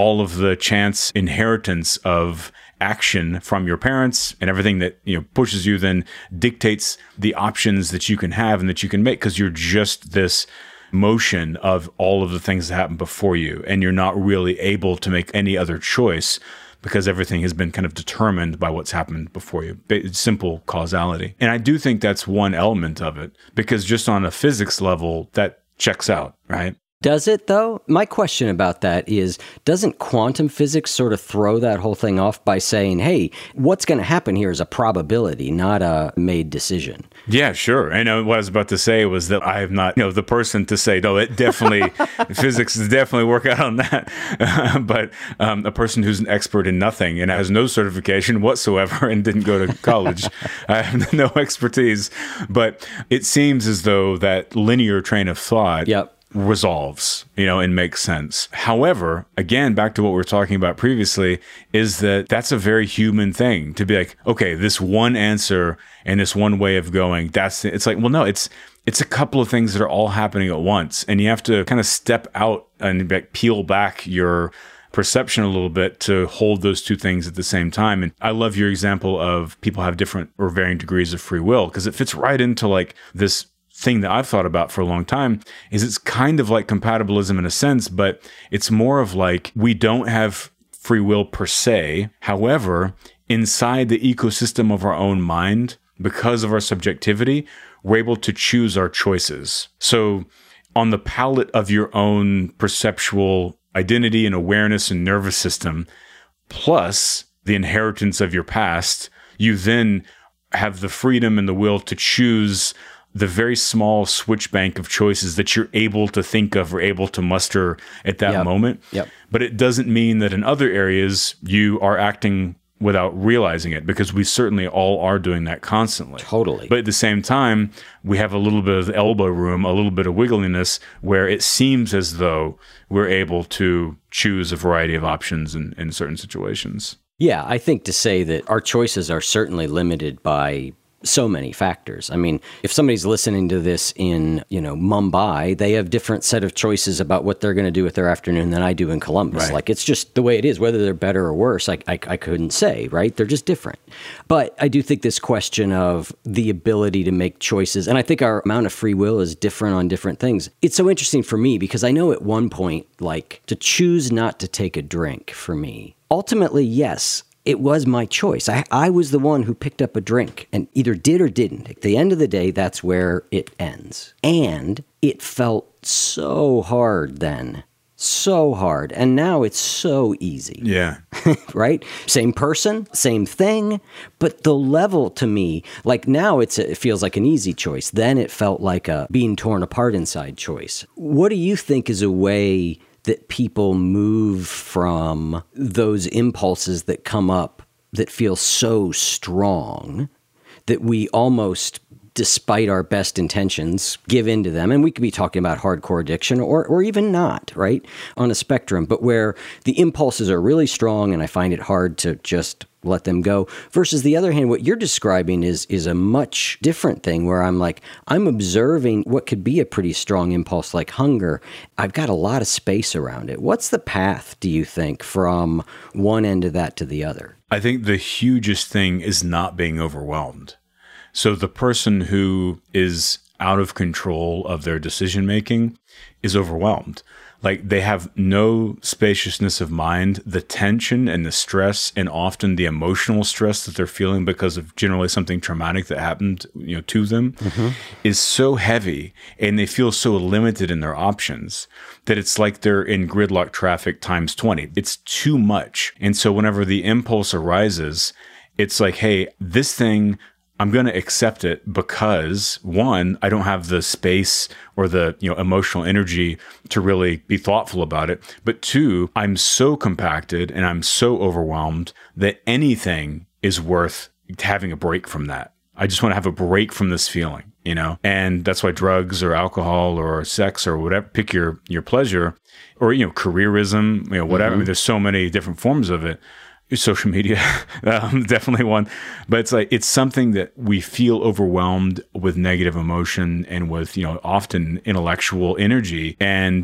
all of the chance inheritance of action from your parents and everything that, you know, pushes you then dictates the options that you can have and that you can make, because you're just this motion of all of the things that happen before you, and you're not really able to make any other choice because everything has been kind of determined by what's happened before you. It's simple causality. And I do think that's one element of it, because just on a physics level, that checks out, right? Does it, though? My question about that is, doesn't quantum physics sort of throw that whole thing off by saying, hey, what's going to happen here is a probability, not a made decision? Yeah, sure. And uh, what I was about to say was that I am not, you know, the person to say, no, it definitely, physics is definitely work out on that. but um, a person who's an expert in nothing and has no certification whatsoever and didn't go to college, I have no expertise. But it seems as though that linear train of thought Yep. resolves, you know, and makes sense. However, again, back to what we were talking about previously, is that that's a very human thing to be like, okay, this one answer and this one way of going, that's, it's like, well, no, it's, it's a couple of things that are all happening at once. And you have to kind of step out and like peel back your perception a little bit to hold those two things at the same time. And I love your example of people have different or varying degrees of free will, because it fits right into like this thing that I've thought about for a long time. Is it's kind of like compatibilism in a sense, but it's more of like, we don't have free will per se. However, inside the ecosystem of our own mind, because of our subjectivity, we're able to choose our choices. So on the palette of your own perceptual identity and awareness and nervous system, plus the inheritance of your past, you then have the freedom and the will to choose the very small switch bank of choices that you're able to think of or able to muster at that Yep. moment. Yep. But it doesn't mean that in other areas you are acting without realizing it, because we certainly all are doing that constantly. Totally. But at the same time, we have a little bit of elbow room, a little bit of wiggliness, where it seems as though we're able to choose a variety of options in, in certain situations. Yeah, I think to say that our choices are certainly limited by so many factors. I mean, if somebody's listening to this in, you know, Mumbai, they have different set of choices about what they're going to do with their afternoon than I do in Columbus. Right. Like, it's just the way it is. Whether they're better or worse, I, I, I couldn't say, right? They're just different. But I do think this question of the ability to make choices, and I think our amount of free will is different on different things. It's so interesting for me because I know at one point, like, to choose not to take a drink for me, ultimately, yes, it was my choice. I, I was the one who picked up a drink and either did or didn't. At the end of the day, that's where it ends. And it felt so hard then. So hard. And now it's so easy. Yeah. Right? Same person, same thing. But the level to me, like now it's a, it feels like an easy choice. Then it felt like a being torn apart inside choice. What do you think is a way that people move from those impulses that come up that feel so strong that we almost, despite our best intentions, give in to them? And we could be talking about hardcore addiction or or even not, right? On a spectrum, but where the impulses are really strong and I find it hard to just let them go. Versus the other hand, what you're describing is is a much different thing where I'm like, I'm observing what could be a pretty strong impulse like hunger. I've got a lot of space around it. What's the path, do you think, from one end of that to the other? I think the hugest thing is not being overwhelmed. So the person who is out of control of their decision making is overwhelmed. Like they have no spaciousness of mind. The tension and the stress and often the emotional stress that they're feeling because of generally something traumatic that happened, you know, to them mm-hmm. is so heavy, and they feel so limited in their options that it's like they're in gridlock traffic times twenty. It's too much. And so whenever the impulse arises, it's like, hey, this thing, I'm going to accept it because, one, I don't have the space or the, you know, emotional energy to really be thoughtful about it. But two, I'm so compacted and I'm so overwhelmed that anything is worth having a break from that. I just want to have a break from this feeling, you know? And that's why drugs or alcohol or sex or whatever, pick your, your pleasure, or, you know, careerism, you know, whatever. Mm-hmm. I mean, there's so many different forms of it. Social media, um, definitely one. But it's like, it's something that we feel overwhelmed with negative emotion and with, you know, often intellectual energy. And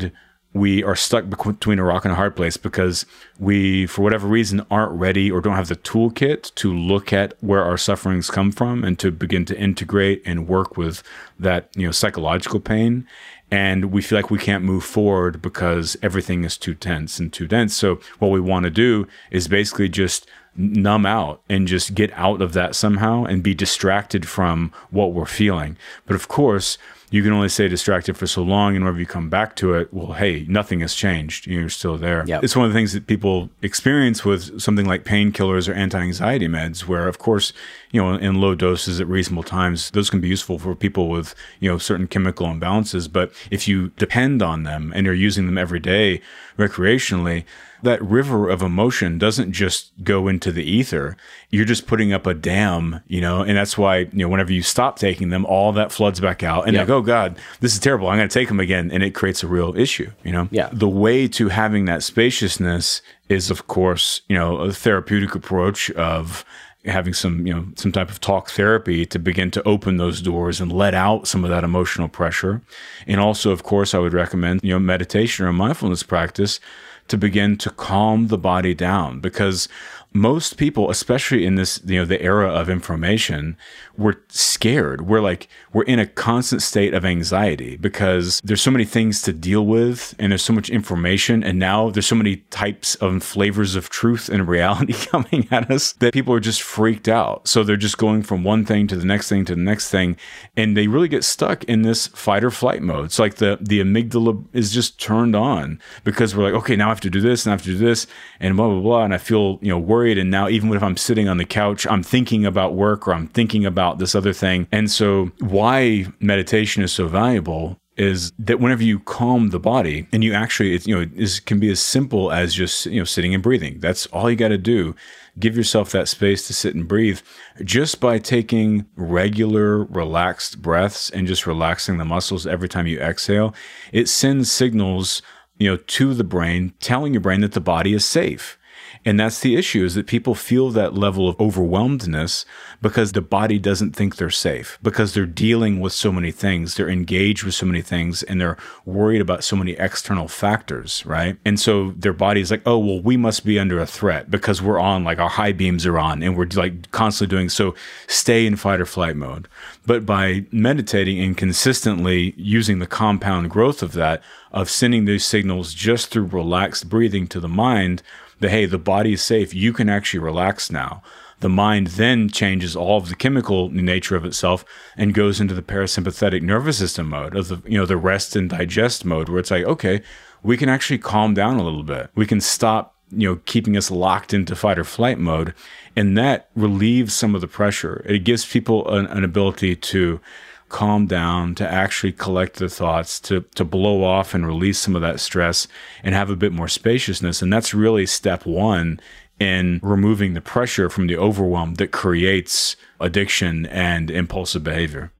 we are stuck between a rock and a hard place because we, for whatever reason, aren't ready or don't have the toolkit to look at where our sufferings come from and to begin to integrate and work with that, you know, psychological pain. And we feel like we can't move forward because everything is too tense and too dense. So what we want to do is basically just numb out and just get out of that somehow and be distracted from what we're feeling. But of course, you can only stay distracted for so long, and whenever you come back to it, well, hey, nothing has changed. You're still there. Yep. It's one of the things that people experience with something like painkillers or anti-anxiety meds, where, of course, you know, in low doses at reasonable times, those can be useful for people with, you know, certain chemical imbalances. But if you depend on them and you're using them every day recreationally, that river of emotion doesn't just go into the ether. You're just putting up a dam, you know, and that's why, you know, whenever you stop taking them, all that floods back out. And yep. like, oh God, this is terrible. I'm going to take them again. And it creates a real issue, you know? Yeah. The way to having that spaciousness is, of course, you know, a therapeutic approach of having some, you know, some type of talk therapy to begin to open those doors and let out some of that emotional pressure. And also, of course, I would recommend, you know, meditation or mindfulness practice to begin to calm the body down, because most people, especially in this, you know, the era of information, we're scared. We're like, we're in a constant state of anxiety because there's so many things to deal with and there's so much information. And now there's so many types of flavors of truth and reality coming at us that people are just freaked out. So they're just going from one thing to the next thing to the next thing. And they really get stuck in this fight or flight mode. It's like the, the amygdala is just turned on because we're like, okay, now I have to do this and I have to do this and blah, blah, blah. And I feel, you know, worried. And now even if I'm sitting on the couch, I'm thinking about work or I'm thinking about this other thing. And so why meditation is so valuable is that whenever you calm the body and you actually, it's, you know, it can be as simple as just, you know, sitting and breathing. That's all you got to do. Give yourself that space to sit and breathe just by taking regular relaxed breaths and just relaxing the muscles every time you exhale. It sends signals, you know, to the brain, telling your brain that the body is safe. And that's the issue, is that people feel that level of overwhelmedness because the body doesn't think they're safe, because they're dealing with so many things, they're engaged with so many things, and they're worried about so many external factors, right? And so their body's like, oh, well, we must be under a threat because we're on, like our high beams are on and we're like constantly doing, so stay in fight or flight mode. But by meditating and consistently using the compound growth of that, of sending these signals just through relaxed breathing to the mind, that, hey, the body is safe, you can actually relax now. The mind then changes all of the chemical nature of itself and goes into the parasympathetic nervous system mode, of the, you know, the rest and digest mode, where it's like, okay, we can actually calm down a little bit. We can stop, you know, keeping us locked into fight or flight mode. And that relieves some of the pressure. It gives people an, an ability to calm down, to actually collect their thoughts, to to blow off and release some of that stress and have a bit more spaciousness. And that's really step one in removing the pressure from the overwhelm that creates addiction and impulsive behavior.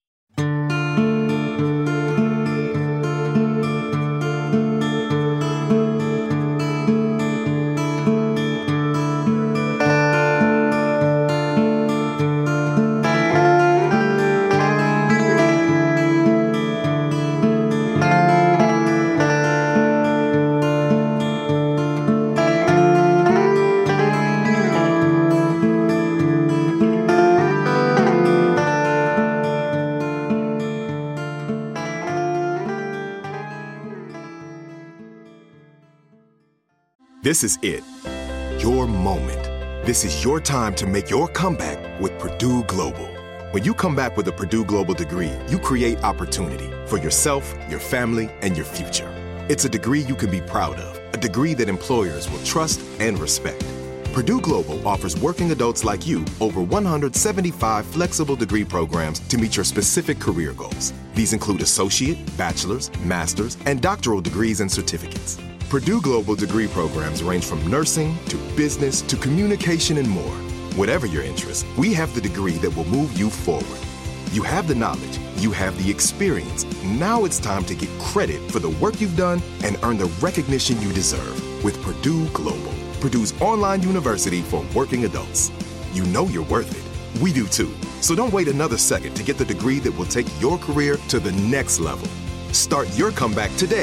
This is it. Your moment. This is your time to make your comeback with Purdue Global. When you come back with a Purdue Global degree, you create opportunity for yourself, your family, and your future. It's a degree you can be proud of, a degree that employers will trust and respect. Purdue Global offers working adults like you over one hundred seventy-five flexible degree programs to meet your specific career goals. These include associate, bachelor's, master's, and doctoral degrees and certificates. Purdue Global degree programs range from nursing to business to communication and more. Whatever your interest, we have the degree that will move you forward. You have the knowledge, you have the experience. Now it's time to get credit for the work you've done and earn the recognition you deserve with Purdue Global, Purdue's online university for working adults. You know you're worth it. We do too. So don't wait another second to get the degree that will take your career to the next level. Start your comeback today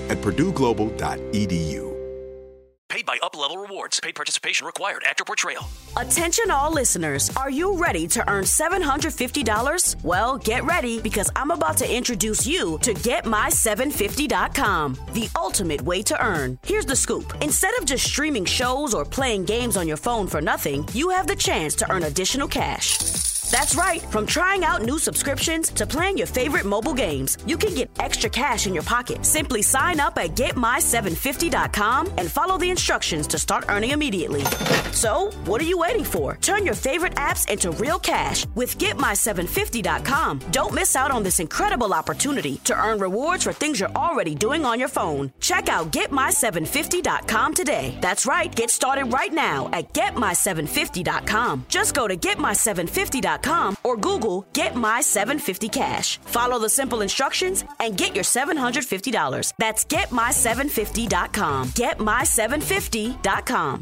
at purdue global dot e d u. Paid by Up-Level Rewards. Paid participation required. Actor Portrayal. Attention all listeners. Are you ready to earn seven hundred fifty dollars? Well, get ready because I'm about to introduce you to get my seven fifty dot com, the ultimate way to earn. Here's the scoop. Instead of just streaming shows or playing games on your phone for nothing, you have the chance to earn additional cash. That's right. From trying out new subscriptions to playing your favorite mobile games, you can get extra cash in your pocket. Simply sign up at get my seven fifty dot com and follow the instructions to start earning immediately. So, what are you waiting for? Turn your favorite apps into real cash with get my seven fifty dot com. Don't miss out on this incredible opportunity to earn rewards for things you're already doing on your phone. Check out get my seven fifty dot com today. That's right. Get started right now at get my seven fifty dot com. Just go to get my seven fifty dot com or Google Get My seven fifty Cash. Follow the simple instructions and get your seven hundred fifty dollars. That's get my seven fifty dot com. get my seven fifty dot com.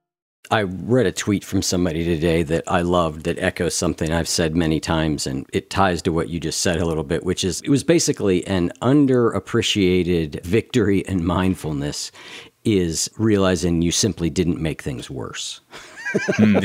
I read a tweet from somebody today that I loved that echoes something I've said many times, and it ties to what you just said a little bit, which is it was basically an underappreciated victory in mindfulness is realizing you simply didn't make things worse. mm,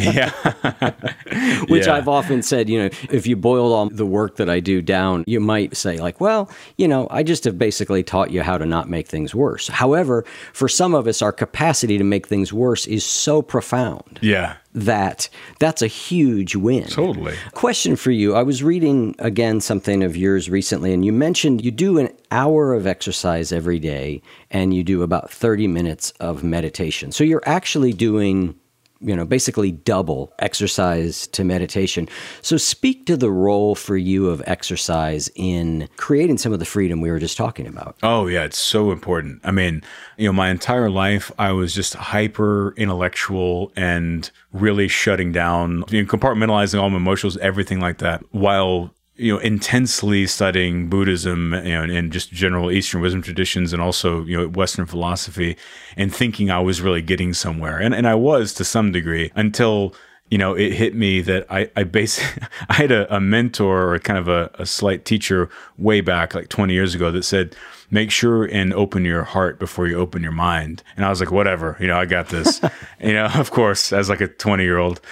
yeah. Which yeah. I've often said, you know, if you boiled all the work that I do down, you might say like, well, you know, I just have basically taught you how to not make things worse. However, for some of us, our capacity to make things worse is so profound. Yeah. That that's a huge win. Totally. Question for you. I was reading again something of yours recently, and you mentioned you do an hour of exercise every day and you do about thirty minutes of meditation. So you're actually doing, you know, basically double exercise to meditation. So speak to the role for you of exercise in creating some of the freedom we were just talking about. Oh, yeah, it's so important. I mean, you know, my entire life, I was just hyper intellectual and really shutting down, you know, compartmentalizing all my emotions, everything like that, while you know, intensely studying Buddhism, you know, and just general Eastern wisdom traditions, and also, you know, Western philosophy, and thinking I was really getting somewhere. And and I was to some degree until, you know, it hit me that I, I basically, I had a, a mentor or kind of a, a slight teacher way back, like twenty years ago, that said, make sure and open your heart before you open your mind. And I was like, whatever, you know, I got this, you know, of course, as like a twenty year old.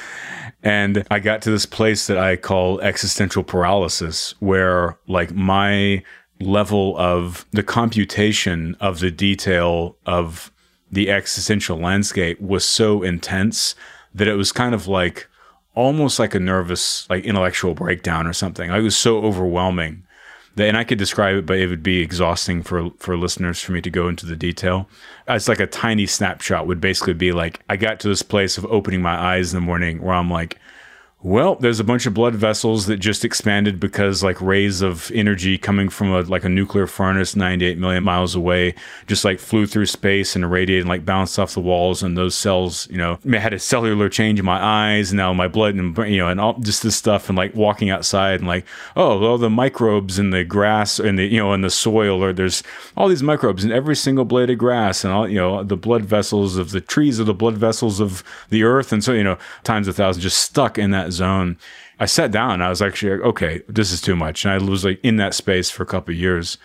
And I got to this place that I call existential paralysis, where like my level of the computation of the detail of the existential landscape was so intense that it was kind of like almost like a nervous, like intellectual breakdown or something. Like, it was so overwhelming that, and I could describe it, but it would be exhausting for for listeners for me to go into the detail. It's like a tiny snapshot would basically be like, I got to this place of opening my eyes in the morning where I'm like, well, there's a bunch of blood vessels that just expanded because like rays of energy coming from a, like a nuclear furnace ninety-eight million miles away just like flew through space and irradiated and like bounced off the walls, and those cells, you know, had a cellular change in my eyes, and now my blood and, you know, and all just this stuff, and like walking outside and like, oh, well, the microbes in the grass and the, you know, in the soil, or there's all these microbes in every single blade of grass, and all, you know, the blood vessels of the trees are the blood vessels of the earth. And so, you know, times a thousand, just stuck in that zone. I sat down and I was actually like, okay, this is too much. And I was like in that space for a couple of years,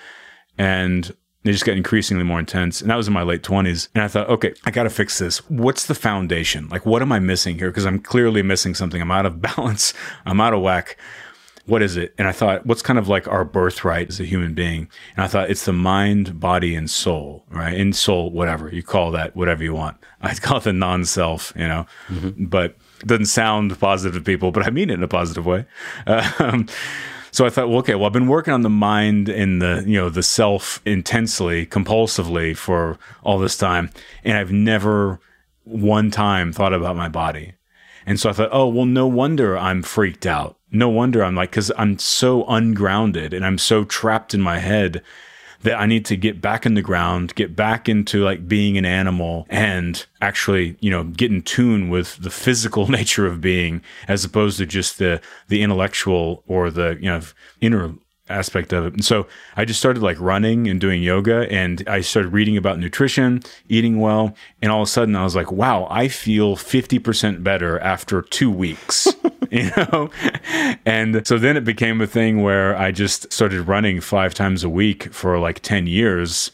and they just got increasingly more intense. And that was in my late twenties. And I thought, okay, I got to fix this. What's the foundation? Like, what am I missing here? Because I'm clearly missing something. I'm out of balance. I'm out of whack. What is it? And I thought, what's kind of like our birthright as a human being? And I thought, it's the mind, body, and soul, right? And soul, whatever. You call that whatever you want. I'd call it the non-self, you know, mm-hmm. but it doesn't sound positive to people, but I mean it in a positive way. Um, so I thought, well, okay, well, I've been working on the mind and the, you know, the self intensely, compulsively for all this time. And I've never one time thought about my body. And so I thought, oh, well, no wonder I'm freaked out. No wonder I'm like, because I'm so ungrounded and I'm so trapped in my head that I need to get back in the ground, get back into like being an animal, and actually, you know, get in tune with the physical nature of being, as opposed to just the the intellectual or the, you know, inner aspect of it. And so I just started like running and doing yoga, and I started reading about nutrition, eating well, and all of a sudden I was like, wow, I feel fifty percent better after two weeks. You know? And so then it became a thing where I just started running five times a week for like ten years.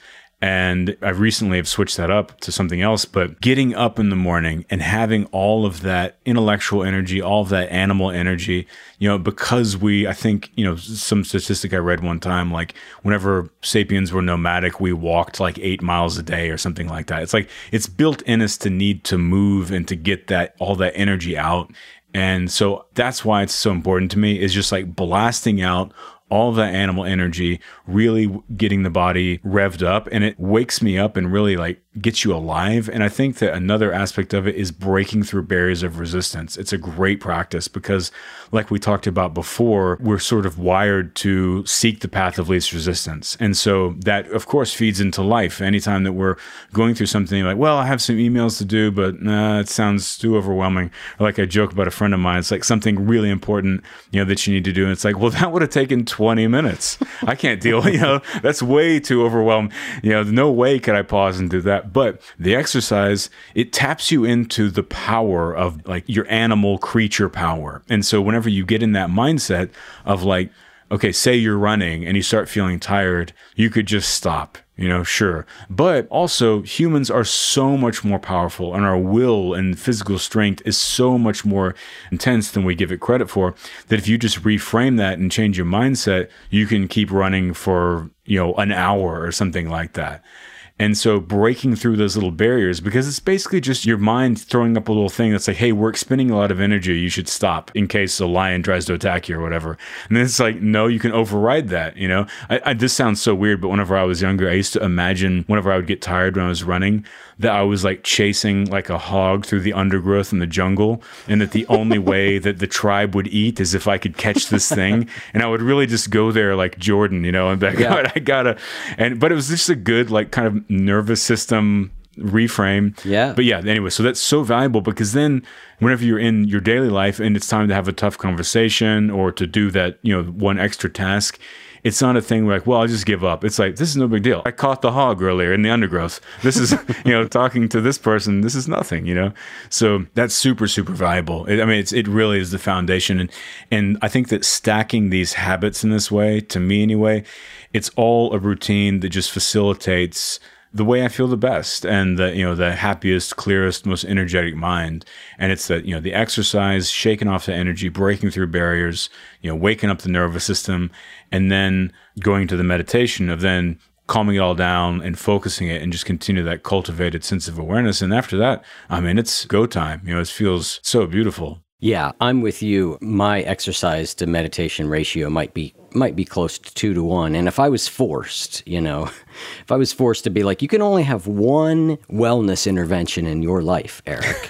And I recently have switched that up to something else, but getting up in the morning and having all of that intellectual energy, all of that animal energy, you know, because we, I think, you know, some statistic I read one time, like whenever sapiens were nomadic, we walked like eight miles a day or something like that. It's like, it's built in us to need to move and to get that, all that energy out. And so that's why it's so important to me, is just like blasting out all of that animal energy, really getting the body revved up, and it wakes me up and really like gets you alive. And I think that another aspect of it is breaking through barriers of resistance. It's a great practice because, like we talked about before, we're sort of wired to seek the path of least resistance. And so that, of course, feeds into life. Anytime that we're going through something like, well, I have some emails to do, but nah, it sounds too overwhelming. Or like I joke about a friend of mine, it's like something really important, you know, that you need to do. And it's like, well, that would have taken twenty minutes. I can't deal, you know, that's way too overwhelming. You know, no way could I pause and do that. But the exercise, it taps you into the power of like your animal creature power. And so whenever you get in that mindset of like, okay, say you're running and you start feeling tired, you could just stop, you know, sure. But also humans are so much more powerful, and our will and physical strength is so much more intense than we give it credit for, that if you just reframe that and change your mindset, you can keep running for, you know, an hour or something like that. And so breaking through those little barriers, because it's basically just your mind throwing up a little thing that's like, hey, we're expending a lot of energy. You should stop in case a lion tries to attack you or whatever. And then it's like, no, you can override that. You know, I, I, this sounds so weird, but whenever I was younger, I used to imagine whenever I would get tired when I was running, that I was like chasing like a hog through the undergrowth in the jungle, and that the only way that the tribe would eat is if I could catch this thing. And I would really just go there like Jordan, you know, and be like, yeah. I gotta, and, but it was just a good, like kind of nervous system reframe. Yeah. But yeah, anyway, so that's so valuable, because then whenever you're in your daily life and it's time to have a tough conversation or to do that, you know, one extra task, it's not a thing where like, well, I'll just give up. It's like, this is no big deal. I caught the hog earlier in the undergrowth. This is, you know, talking to this person, this is nothing, you know? So that's super, super valuable. It, I mean, it's, it really is the foundation. And, and I think that stacking these habits in this way, to me anyway, it's all a routine that just facilitates the way I feel the best and the, you know, the happiest, clearest, most energetic mind. And it's that, you know, the exercise, shaking off the energy, breaking through barriers, you know, waking up the nervous system, and then going to the meditation of then calming it all down and focusing it and just continue that cultivated sense of awareness. And after that, I mean, it's go time. You know, it feels so beautiful. Yeah, I'm with you. My exercise to meditation ratio might be might be close to two to one. And if I was forced, you know, if I was forced to be like, you can only have one wellness intervention in your life, Eric,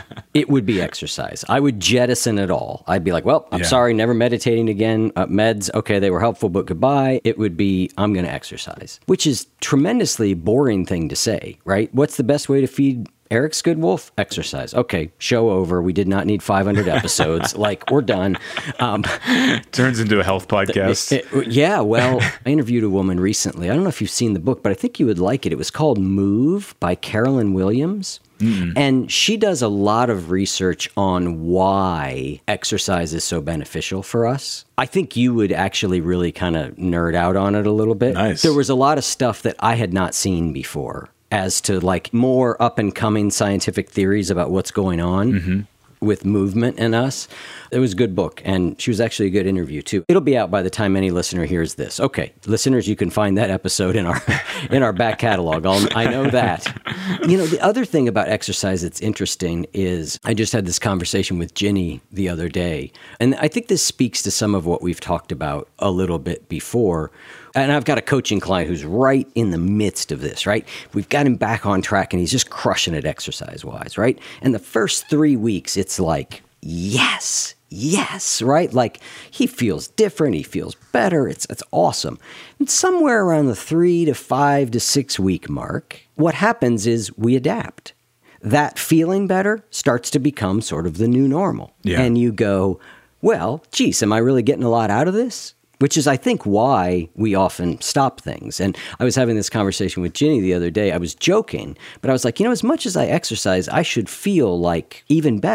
it would be exercise. I would jettison it all. I'd be like, well, I'm yeah. sorry, never meditating again. Uh, meds, okay, they were helpful, but goodbye. It would be, I'm going to exercise, which is tremendously boring thing to say, right? What's the best way to feed Eric's Good Wolf? Exercise. Okay, show over. We did not need five hundred episodes. Like, we're done. Um, Turns into a health podcast. It, it, yeah, well, I interviewed a woman recently. I don't know if you've seen the book, but I think you would like it. It was called Move by Carolyn Williams. Mm-mm. And she does a lot of research on why exercise is so beneficial for us. I think you would actually really kind of nerd out on it a little bit. Nice. There was a lot of stuff that I had not seen before as to like more up and coming scientific theories about what's going on mm-hmm. with movement in us. It was a good book, and she was actually a good interview too. It'll be out by the time any listener hears this. Okay, listeners, you can find that episode in our in our back catalog. I'll, I know that. You know, the other thing about exercise that's interesting is I just had this conversation with Ginny the other day, and I think this speaks to some of what we've talked about a little bit before. And I've got a coaching client who's right in the midst of this, right? We've got him back on track, and he's just crushing it exercise-wise, right? And the first three weeks, it's like, yes, yes, right? Like, he feels different, he feels better, it's it's awesome. And somewhere around the three to five to six week mark, what happens is we adapt. That feeling better starts to become sort of the new normal. Yeah. And you go, well, geez, am I really getting a lot out of this? Which is, I think, why we often stop things. And I was having this conversation with Ginny the other day. I was joking, but I was like, you know, as much as I exercise, I should feel like even better.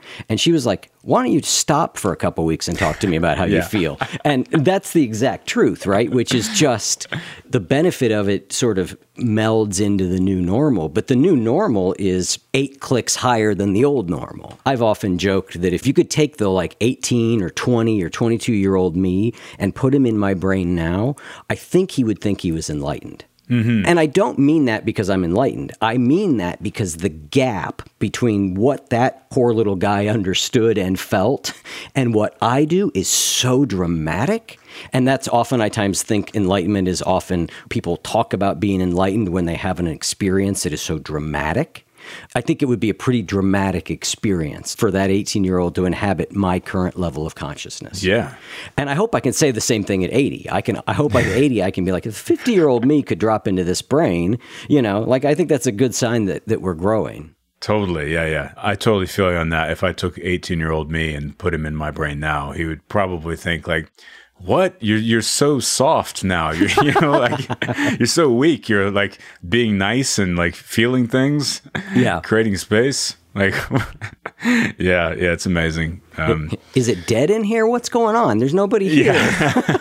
And she was like, why don't you stop for a couple weeks and talk to me about how Yeah. you feel? And that's the exact truth, right? Which is just the benefit of it sort of melds into the new normal. But the new normal is eight clicks higher than the old normal. I've often joked that if you could take the like eighteen or twenty or twenty-two year old me and put him in my brain now, I think he would think he was enlightened. Mm-hmm. And I don't mean that because I'm enlightened. I mean that because the gap between what that poor little guy understood and felt and what I do is so dramatic. And that's often, I times think enlightenment is often people talk about being enlightened when they have an experience that is so dramatic. I think it would be a pretty dramatic experience for that eighteen-year-old to inhabit my current level of consciousness. Yeah. And I hope I can say the same thing at eighty. I can. I hope at eighty I can be like, if a fifty-year-old me could drop into this brain, you know, like I think that's a good sign that, that we're growing. Totally. Yeah, yeah. I totally feel you on that. If I took eighteen-year-old me and put him in my brain now, he would probably think like, what? You're you're so soft now. You're you know like you're so weak. You're like being nice and like feeling things. Yeah. Creating space. Like yeah, yeah, it's amazing. Um, Is it dead in here? What's going on? There's nobody here. Yeah,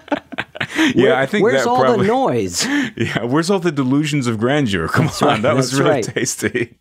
Where, yeah I think where's that all probably, the noise? Yeah, where's all the delusions of grandeur? Come That's on, right, that was that's really right. tasty.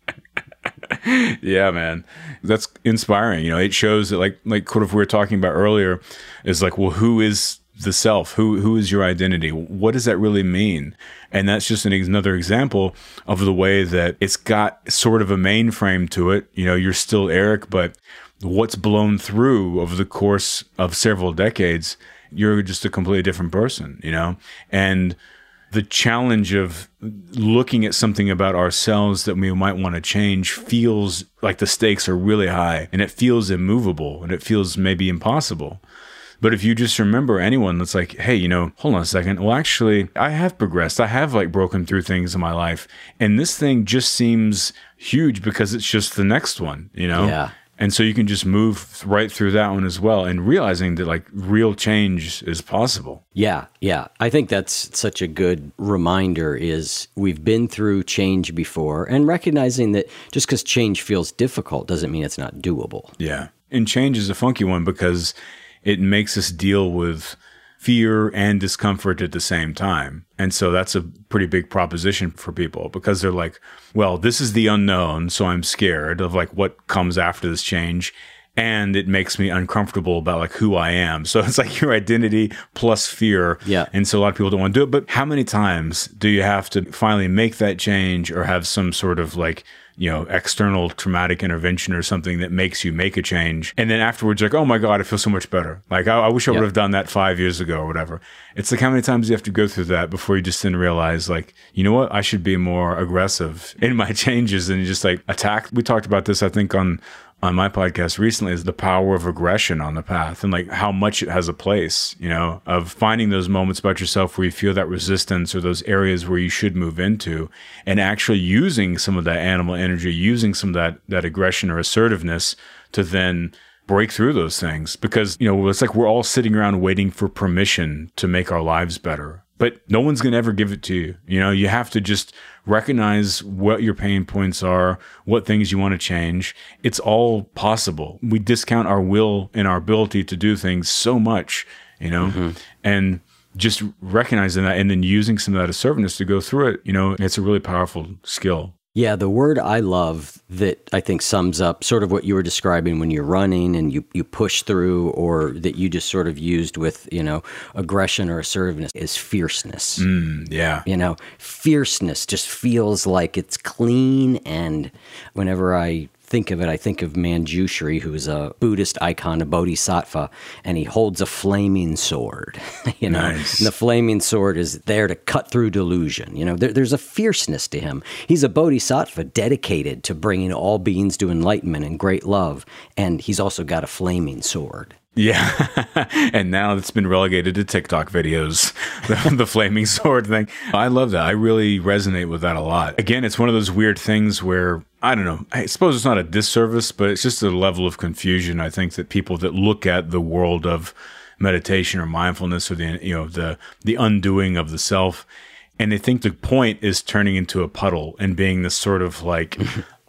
Yeah, man, that's inspiring. You know, it shows that like like sort of we were talking about earlier is like, well, who is the self? Who who is your identity? What does that really mean? And that's just an, another example of the way that it's got sort of a mainframe to it. You know, you're still Eric, but what's blown through over the course of several decades, you're just a completely different person, you know? And the challenge of looking at something about ourselves that we might want to change feels like the stakes are really high and it feels immovable and it feels maybe impossible. But if you just remember anyone that's like, hey, you know, hold on a second. Well, actually, I have progressed. I have like broken through things in my life. And this thing just seems huge because it's just the next one, you know? Yeah. And so you can just move right through that one as well and realizing that like real change is possible. Yeah, yeah. I think that's such a good reminder is we've been through change before and recognizing that just because change feels difficult doesn't mean it's not doable. Yeah. And change is a funky one because it makes us deal with fear and discomfort at the same time. And so that's a pretty big proposition for people because they're like, well, this is the unknown, so I'm scared of like what comes after this change. And it makes me uncomfortable about like who I am. So it's like your identity plus fear. Yeah. And so a lot of people don't want to do it. But how many times do you have to finally make that change or have some sort of like, you know, external traumatic intervention or something that makes you make a change. And then afterwards, like, oh my God, I feel so much better. Like, I, I wish I would Yep. have done that five years ago or whatever. It's like how many times you have to go through that before you just then realize like, you know what, I should be more aggressive in my changes and just like attack. We talked about this, I think, on on my podcast recently is the power of aggression on the path and like how much it has a place, you know, of finding those moments about yourself where you feel that resistance or those areas where you should move into and actually using some of that animal energy, using some of that, that aggression or assertiveness to then break through those things. Because, you know, it's like we're all sitting around waiting for permission to make our lives better. But no one's going to ever give it to you. You know, you have to just recognize what your pain points are, what things you want to change. It's all possible. We discount our will and our ability to do things so much, you know, mm-hmm. and just recognizing that and then using some of that assertiveness to go through it, you know, it's a really powerful skill. Yeah, the word I love that I think sums up sort of what you were describing when you're running and you, you push through or that you just sort of used with, you know, aggression or assertiveness is fierceness. Mm, yeah. You know, fierceness just feels like it's clean. And whenever I think of it, I think of Manjushri, who's a Buddhist icon, a bodhisattva, and he holds a flaming sword, you know, nice. And the flaming sword is there to cut through delusion. You know, there, there's a fierceness to him. He's a bodhisattva dedicated to bringing all beings to enlightenment and great love. And he's also got a flaming sword. Yeah. And now it's been relegated to TikTok videos, the, the flaming sword thing. I love that. I really resonate with that a lot. Again, it's one of those weird things where, I don't know, I suppose it's not a disservice, but it's just a level of confusion. I think that people that look at the world of meditation or mindfulness or the, you know, the, the undoing of the self, and they think the point is turning into a puddle and being this sort of like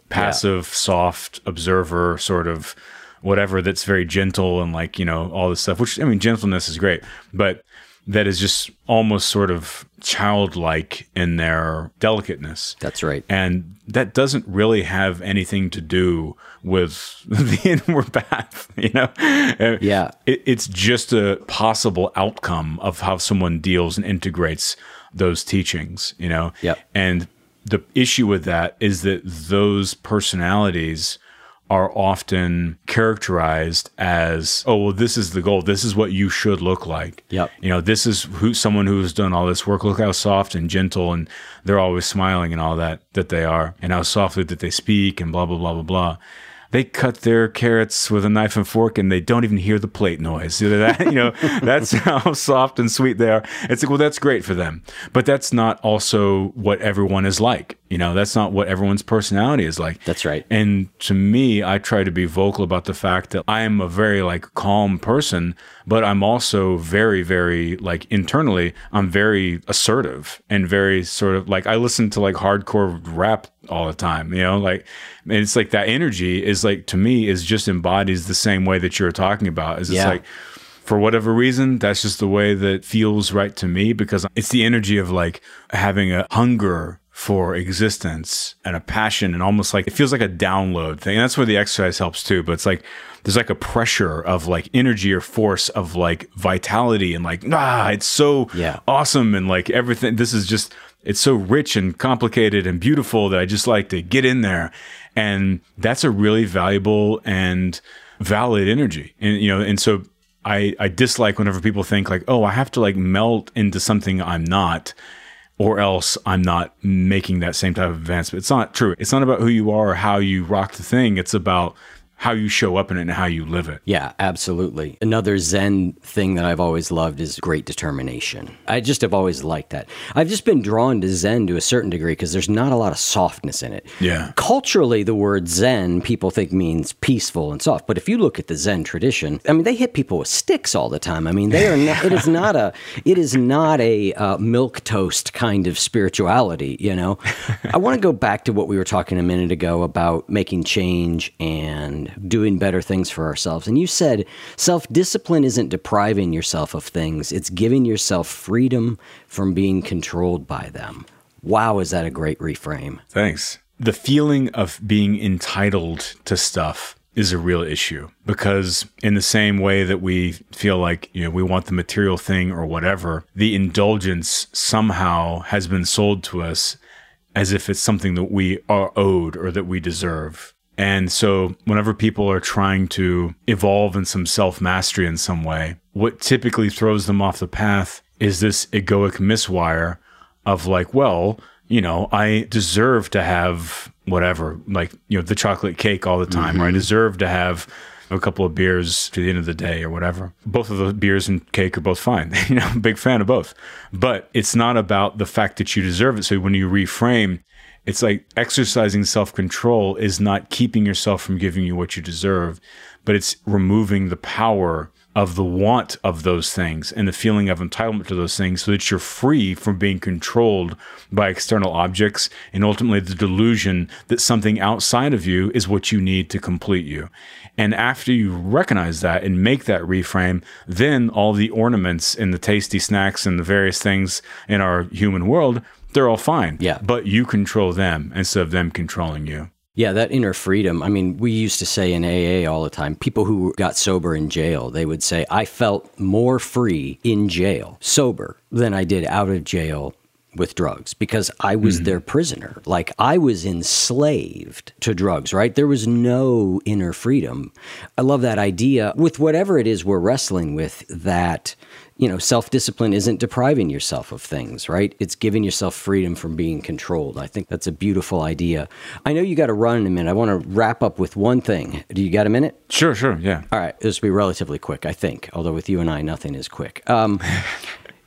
passive, yeah. soft observer sort of whatever that's very gentle and like, you know, all this stuff, which, I mean, gentleness is great, but that is just almost sort of childlike in their delicateness. That's right. And that doesn't really have anything to do with the inward path, you know? Yeah. It, it's just a possible outcome of how someone deals and integrates those teachings, you know? Yep. And the issue with that is that those personalities are often characterized as, oh, well, this is the goal. This is what you should look like. Yep. You know, this is who someone who's done all this work. Look how soft and gentle and they're always smiling and all that, that they are, and how softly that they speak and blah, blah, blah, blah, blah. They cut their carrots with a knife and fork and they don't even hear the plate noise. That, you know, that's how soft and sweet they are. It's like, well, that's great for them. But that's not also what everyone is like. You know, that's not what everyone's personality is like. That's right. And to me, I try to be vocal about the fact that I am a very like calm person, but I'm also very, very like internally, I'm very assertive and very sort of like, I listen to like hardcore rap all the time, you know, like, and it's like that energy is like, to me, is just embodies the same way that you're talking about. Is it's yeah. like, for whatever reason, that's just the way that feels right to me, because it's the energy of like having a hunger for existence and a passion, and almost like it feels like a download thing. And that's where the exercise helps too. But it's like there's like a pressure of like energy or force of like vitality and like, ah, it's so yeah. awesome. And like everything, this is just, it's so rich and complicated and beautiful that I just like to get in there. And that's a really valuable and valid energy. And, you know, and so I, I dislike whenever people think like, oh, I have to like melt into something I'm not, or else I'm not making that same type of advancement. It's not true. It's not about who you are or how you rock the thing. It's about how you show up in it and how you live it. Yeah, absolutely. Another Zen thing that I've always loved is great determination. I just have always liked that. I've just been drawn to Zen to a certain degree because there's not a lot of softness in it. Yeah. Culturally, the word Zen, people think means peaceful and soft. But if you look at the Zen tradition, I mean, they hit people with sticks all the time. I mean, they are not, it is not a, it is not a uh, milquetoast kind of spirituality, you know? I want to go back to what we were talking a minute ago about making change and doing better things for ourselves. And you said self-discipline isn't depriving yourself of things. It's giving yourself freedom from being controlled by them. Wow, is that a great reframe? Thanks. The feeling of being entitled to stuff is a real issue, because in the same way that we feel like, you know, we want the material thing or whatever, the indulgence somehow has been sold to us as if it's something that we are owed or that we deserve. And so whenever people are trying to evolve in some self-mastery in some way, what typically throws them off the path is this egoic miswire of like, well, you know, I deserve to have whatever, like, you know, the chocolate cake all the time, mm-hmm. or I deserve to have a couple of beers to the end of the day or whatever. Both of the beers and cake are both fine. You know, I'm a big fan of both. But it's not about the fact that you deserve it. So when you reframe, it's like exercising self-control is not keeping yourself from giving you what you deserve, but it's removing the power of the want of those things and the feeling of entitlement to those things so that you're free from being controlled by external objects and ultimately the delusion that something outside of you is what you need to complete you. And after you recognize that and make that reframe, then all the ornaments and the tasty snacks and the various things in our human world, they're all fine. Yeah. But you control them instead of them controlling you. Yeah, that inner freedom. I mean, we used to say in A A all the time, people who got sober in jail, they would say, I felt more free in jail, sober, than I did out of jail with drugs, because I was mm-hmm. their prisoner. Like, I was enslaved to drugs, right? There was no inner freedom. I love that idea with whatever it is we're wrestling with, that, you know, self-discipline isn't depriving yourself of things, right? It's giving yourself freedom from being controlled. I think that's a beautiful idea. I know you got to run in a minute. I want to wrap up with one thing. Do you got a minute? Sure, sure, yeah. All right. This will be relatively quick, I think. Although with you and I, nothing is quick. Um,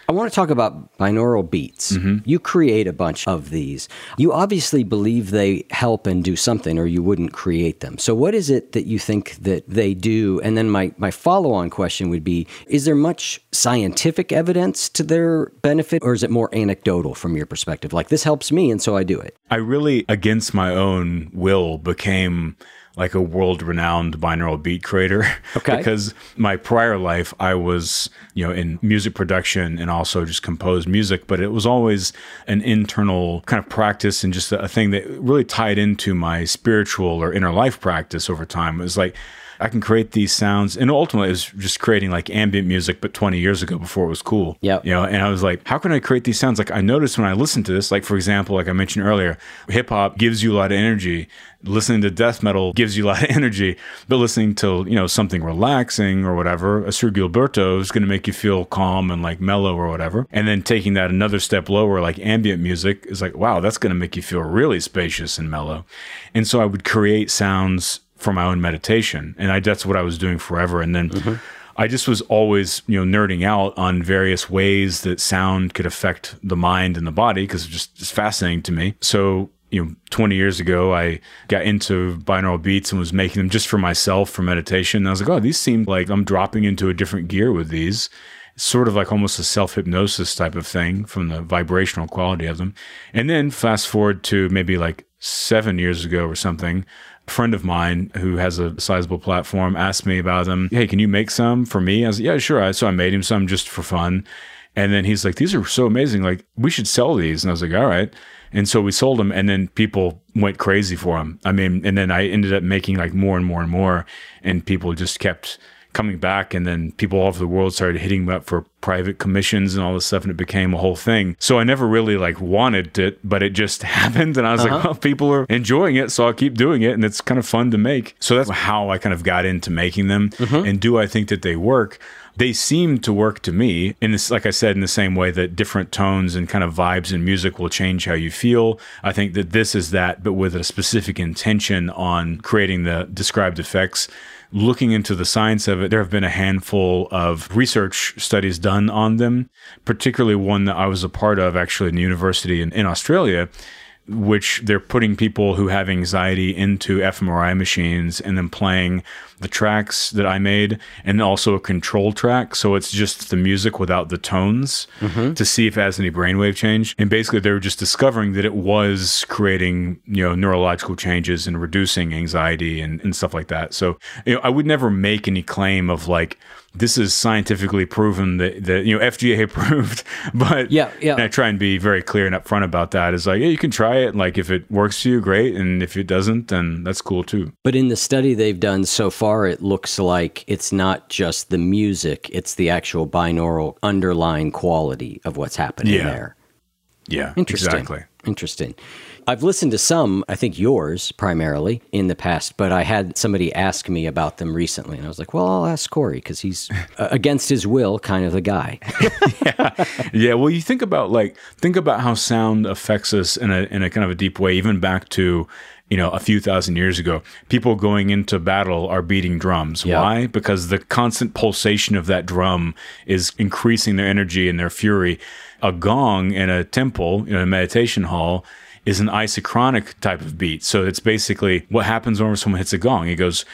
I want to talk about binaural beats. Mm-hmm. You create a bunch of these. You obviously believe they help and do something, or you wouldn't create them. So what is it that you think that they do? And then my, my follow-on question would be, is there much scientific evidence to their benefit, or is it more anecdotal from your perspective? Like, this helps me, and so I do it. I really, against my own will, became like a world-renowned binaural beat creator. Okay. Because my prior life, I was, you know, in music production and also just composed music, but it was always an internal kind of practice and just a thing that really tied into my spiritual or inner life practice over time. It was like, I can create these sounds. And ultimately, it was just creating like ambient music, but twenty years ago before it was cool. Yeah. You know, and I was like, how can I create these sounds? Like, I noticed when I listened to this, like, for example, like I mentioned earlier, hip hop gives you a lot of energy. Listening to death metal gives you a lot of energy, but listening to, you know, something relaxing or whatever, a Sergio Gilberto is going to make you feel calm and like mellow or whatever. And then taking that another step lower, like ambient music is like, wow, that's going to make you feel really spacious and mellow. And so I would create sounds for my own meditation. And I, that's what I was doing forever. And then mm-hmm. I just was always, you know, nerding out on various ways that sound could affect the mind and the body, because it's just it's fascinating to me. So, you know, twenty years ago, I got into binaural beats and was making them just for myself for meditation. And I was like, oh, these seem like I'm dropping into a different gear with these. It's sort of like almost a self-hypnosis type of thing from the vibrational quality of them. And then fast forward to maybe like seven years ago or something, a friend of mine who has a sizable platform asked me about them. Hey, can you make some for me? I was like, yeah, sure. So I made him some just for fun. And then he's like, these are so amazing. Like, we should sell these. And I was like, all right. And so we sold them, and then people went crazy for them. I mean, and then I ended up making like more and more and more, and people just kept coming back, and then people all over the world started hitting me up for private commissions and all this stuff, and it became a whole thing. So I never really like wanted it, but it just happened, and I was uh-huh. like, well, people are enjoying it, so I'll keep doing it, and it's kind of fun to make. So that's how I kind of got into making them. Mm-hmm. And do I think that they work? They seem to work to me in this, like I said, in the same way that different tones and kind of vibes in music will change how you feel. I think that this is that, but with a specific intention on creating the described effects. Looking into the science of it, there have been a handful of research studies done on them, particularly one that I was a part of actually in the university in, in Australia, which they're putting people who have anxiety into fMRI machines and then playing the tracks that I made, and also a control track. So it's just the music without the tones mm-hmm. to see if it has any brainwave change. And basically they were just discovering that it was creating, you know, neurological changes and reducing anxiety and, and stuff like that. So, you know, I would never make any claim of like, this is scientifically proven that, that you know, F D A approved, but yeah, yeah. And I try and be very clear and upfront about that. It's like, yeah, you can try it. Like, if it works for you, great. And if it doesn't, then that's cool too. But in the study they've done so far, it looks like it's not just the music, it's the actual binaural underlying quality of what's happening yeah. there. Yeah, Interesting. exactly. Interesting. I've listened to some, I think yours primarily, in the past, but I had somebody ask me about them recently, and I was like, well, I'll ask Corey, because he's uh, against his will kind of the guy. yeah. yeah, well, you think about, like, think about how sound affects us in a in a kind of a deep way, even back to, you know, a few thousand years ago. People going into battle are beating drums. Yeah. Why? Because the constant pulsation of that drum is increasing their energy and their fury. A gong in a temple, in a meditation hall, is an isochronic type of beat. So it's basically what happens whenever someone hits a gong. It goes...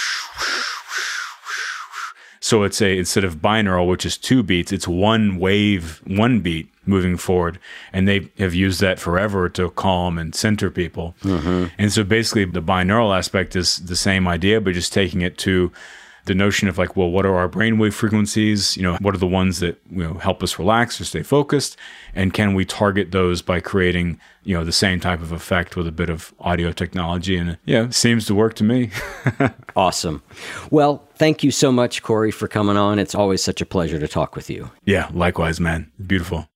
So it's a, instead of binaural, which is two beats, it's one wave, one beat moving forward. And they have used that forever to calm and center people. Mm-hmm. And so basically the binaural aspect is the same idea, but just taking it to the notion of like, well, what are our brainwave frequencies? You know, what are the ones that, you know, help us relax or stay focused? And can we target those by creating, you know, the same type of effect with a bit of audio technology? And yeah, it seems to work to me. Awesome. Well, thank you so much, Corey, for coming on. It's always such a pleasure to talk with you. Yeah, likewise, man. Beautiful.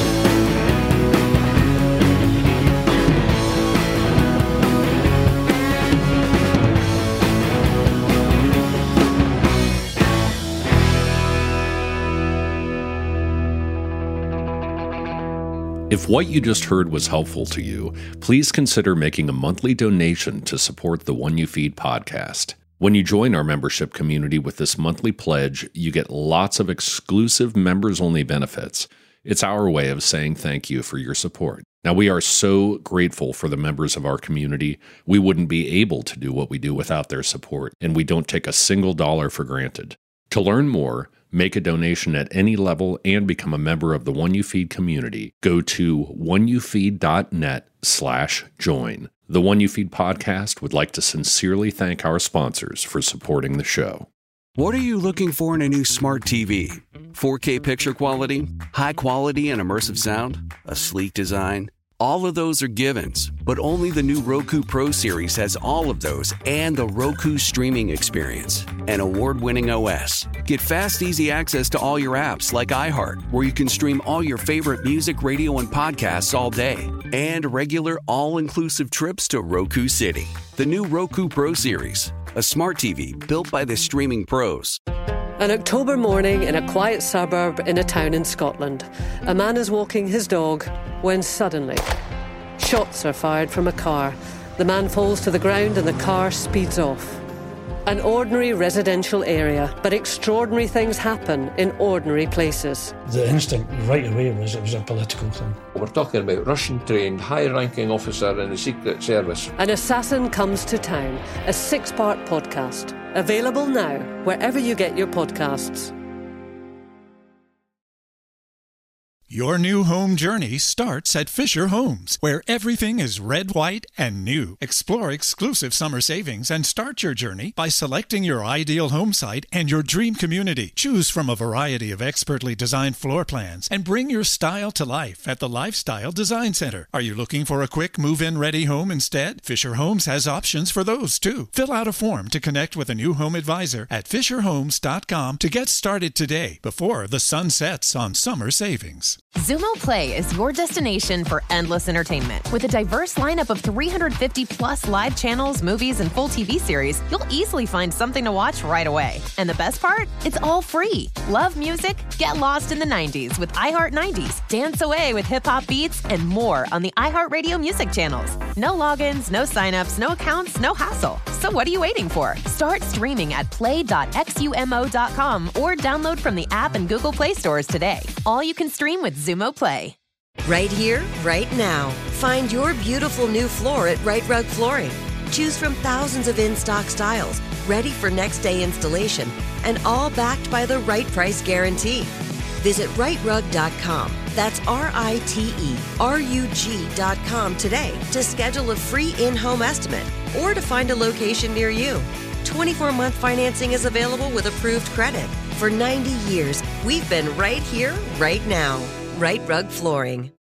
If what you just heard was helpful to you, please consider making a monthly donation to support the One You Feed podcast. When you join our membership community with this monthly pledge, you get lots of exclusive members-only benefits, It's our way of saying thank you for your support. Now, we are so grateful for the members of our community. We wouldn't be able to do what we do without their support, and we don't take a single dollar for granted. To learn more, make a donation at any level, and become a member of the One You Feed community, go to oneyoufeed.net slash join. The One You Feed podcast would like to sincerely thank our sponsors for supporting the show. What are you looking for in a new smart T V? four K picture quality? High quality and immersive sound? A sleek design? All of those are givens, but only the new Roku Pro Series has all of those and the Roku streaming experience, an award-winning O S. Get fast, easy access to all your apps like iHeart, where you can stream all your favorite music, radio, and podcasts all day, and regular all-inclusive trips to Roku City. The new Roku Pro Series, a smart T V built by the streaming pros. An October morning in a quiet suburb in a town in Scotland. A man is walking his dog when suddenly shots are fired from a car. The man falls to the ground and the car speeds off. An ordinary residential area, but extraordinary things happen in ordinary places. The instinct right away was it was a political thing. We're talking about Russian-trained, high-ranking officer in the Secret Service. An Assassin Comes to Town, a six-part podcast. Available now, wherever you get your podcasts. Your new home journey starts at Fisher Homes, where everything is red, white, and new. Explore exclusive summer savings and start your journey by selecting your ideal home site and your dream community. Choose from a variety of expertly designed floor plans and bring your style to life at the Lifestyle Design Center. Are you looking for a quick move-in ready home instead? Fisher Homes has options for those too. Fill out a form to connect with a new home advisor at fisher homes dot com to get started today before the sun sets on summer savings. Xumo Play is your destination for endless entertainment. With a diverse lineup of three hundred fifty plus live channels, movies, and full T V series, you'll easily find something to watch right away. And the best part? It's all free. Love music? Get lost in the nineties with iHeart nineties. Dance away with hip-hop beats and more on the iHeartRadio music channels. No logins, no signups, no accounts, no hassle. So what are you waiting for? Start streaming at play dot xumo dot com or download from the app and Google Play stores today. All you can stream with Xumo Play. Right here, right now. Find your beautiful new floor at Right Rug Flooring. Choose from thousands of in-stock styles, ready for next day installation, and all backed by the right price guarantee. Visit right rug dot com. That's R I T E R U G dot com today to schedule a free in-home estimate or to find a location near you. twenty-four month financing is available with approved credit. For ninety years, we've been right here, right now. Right Rug Flooring.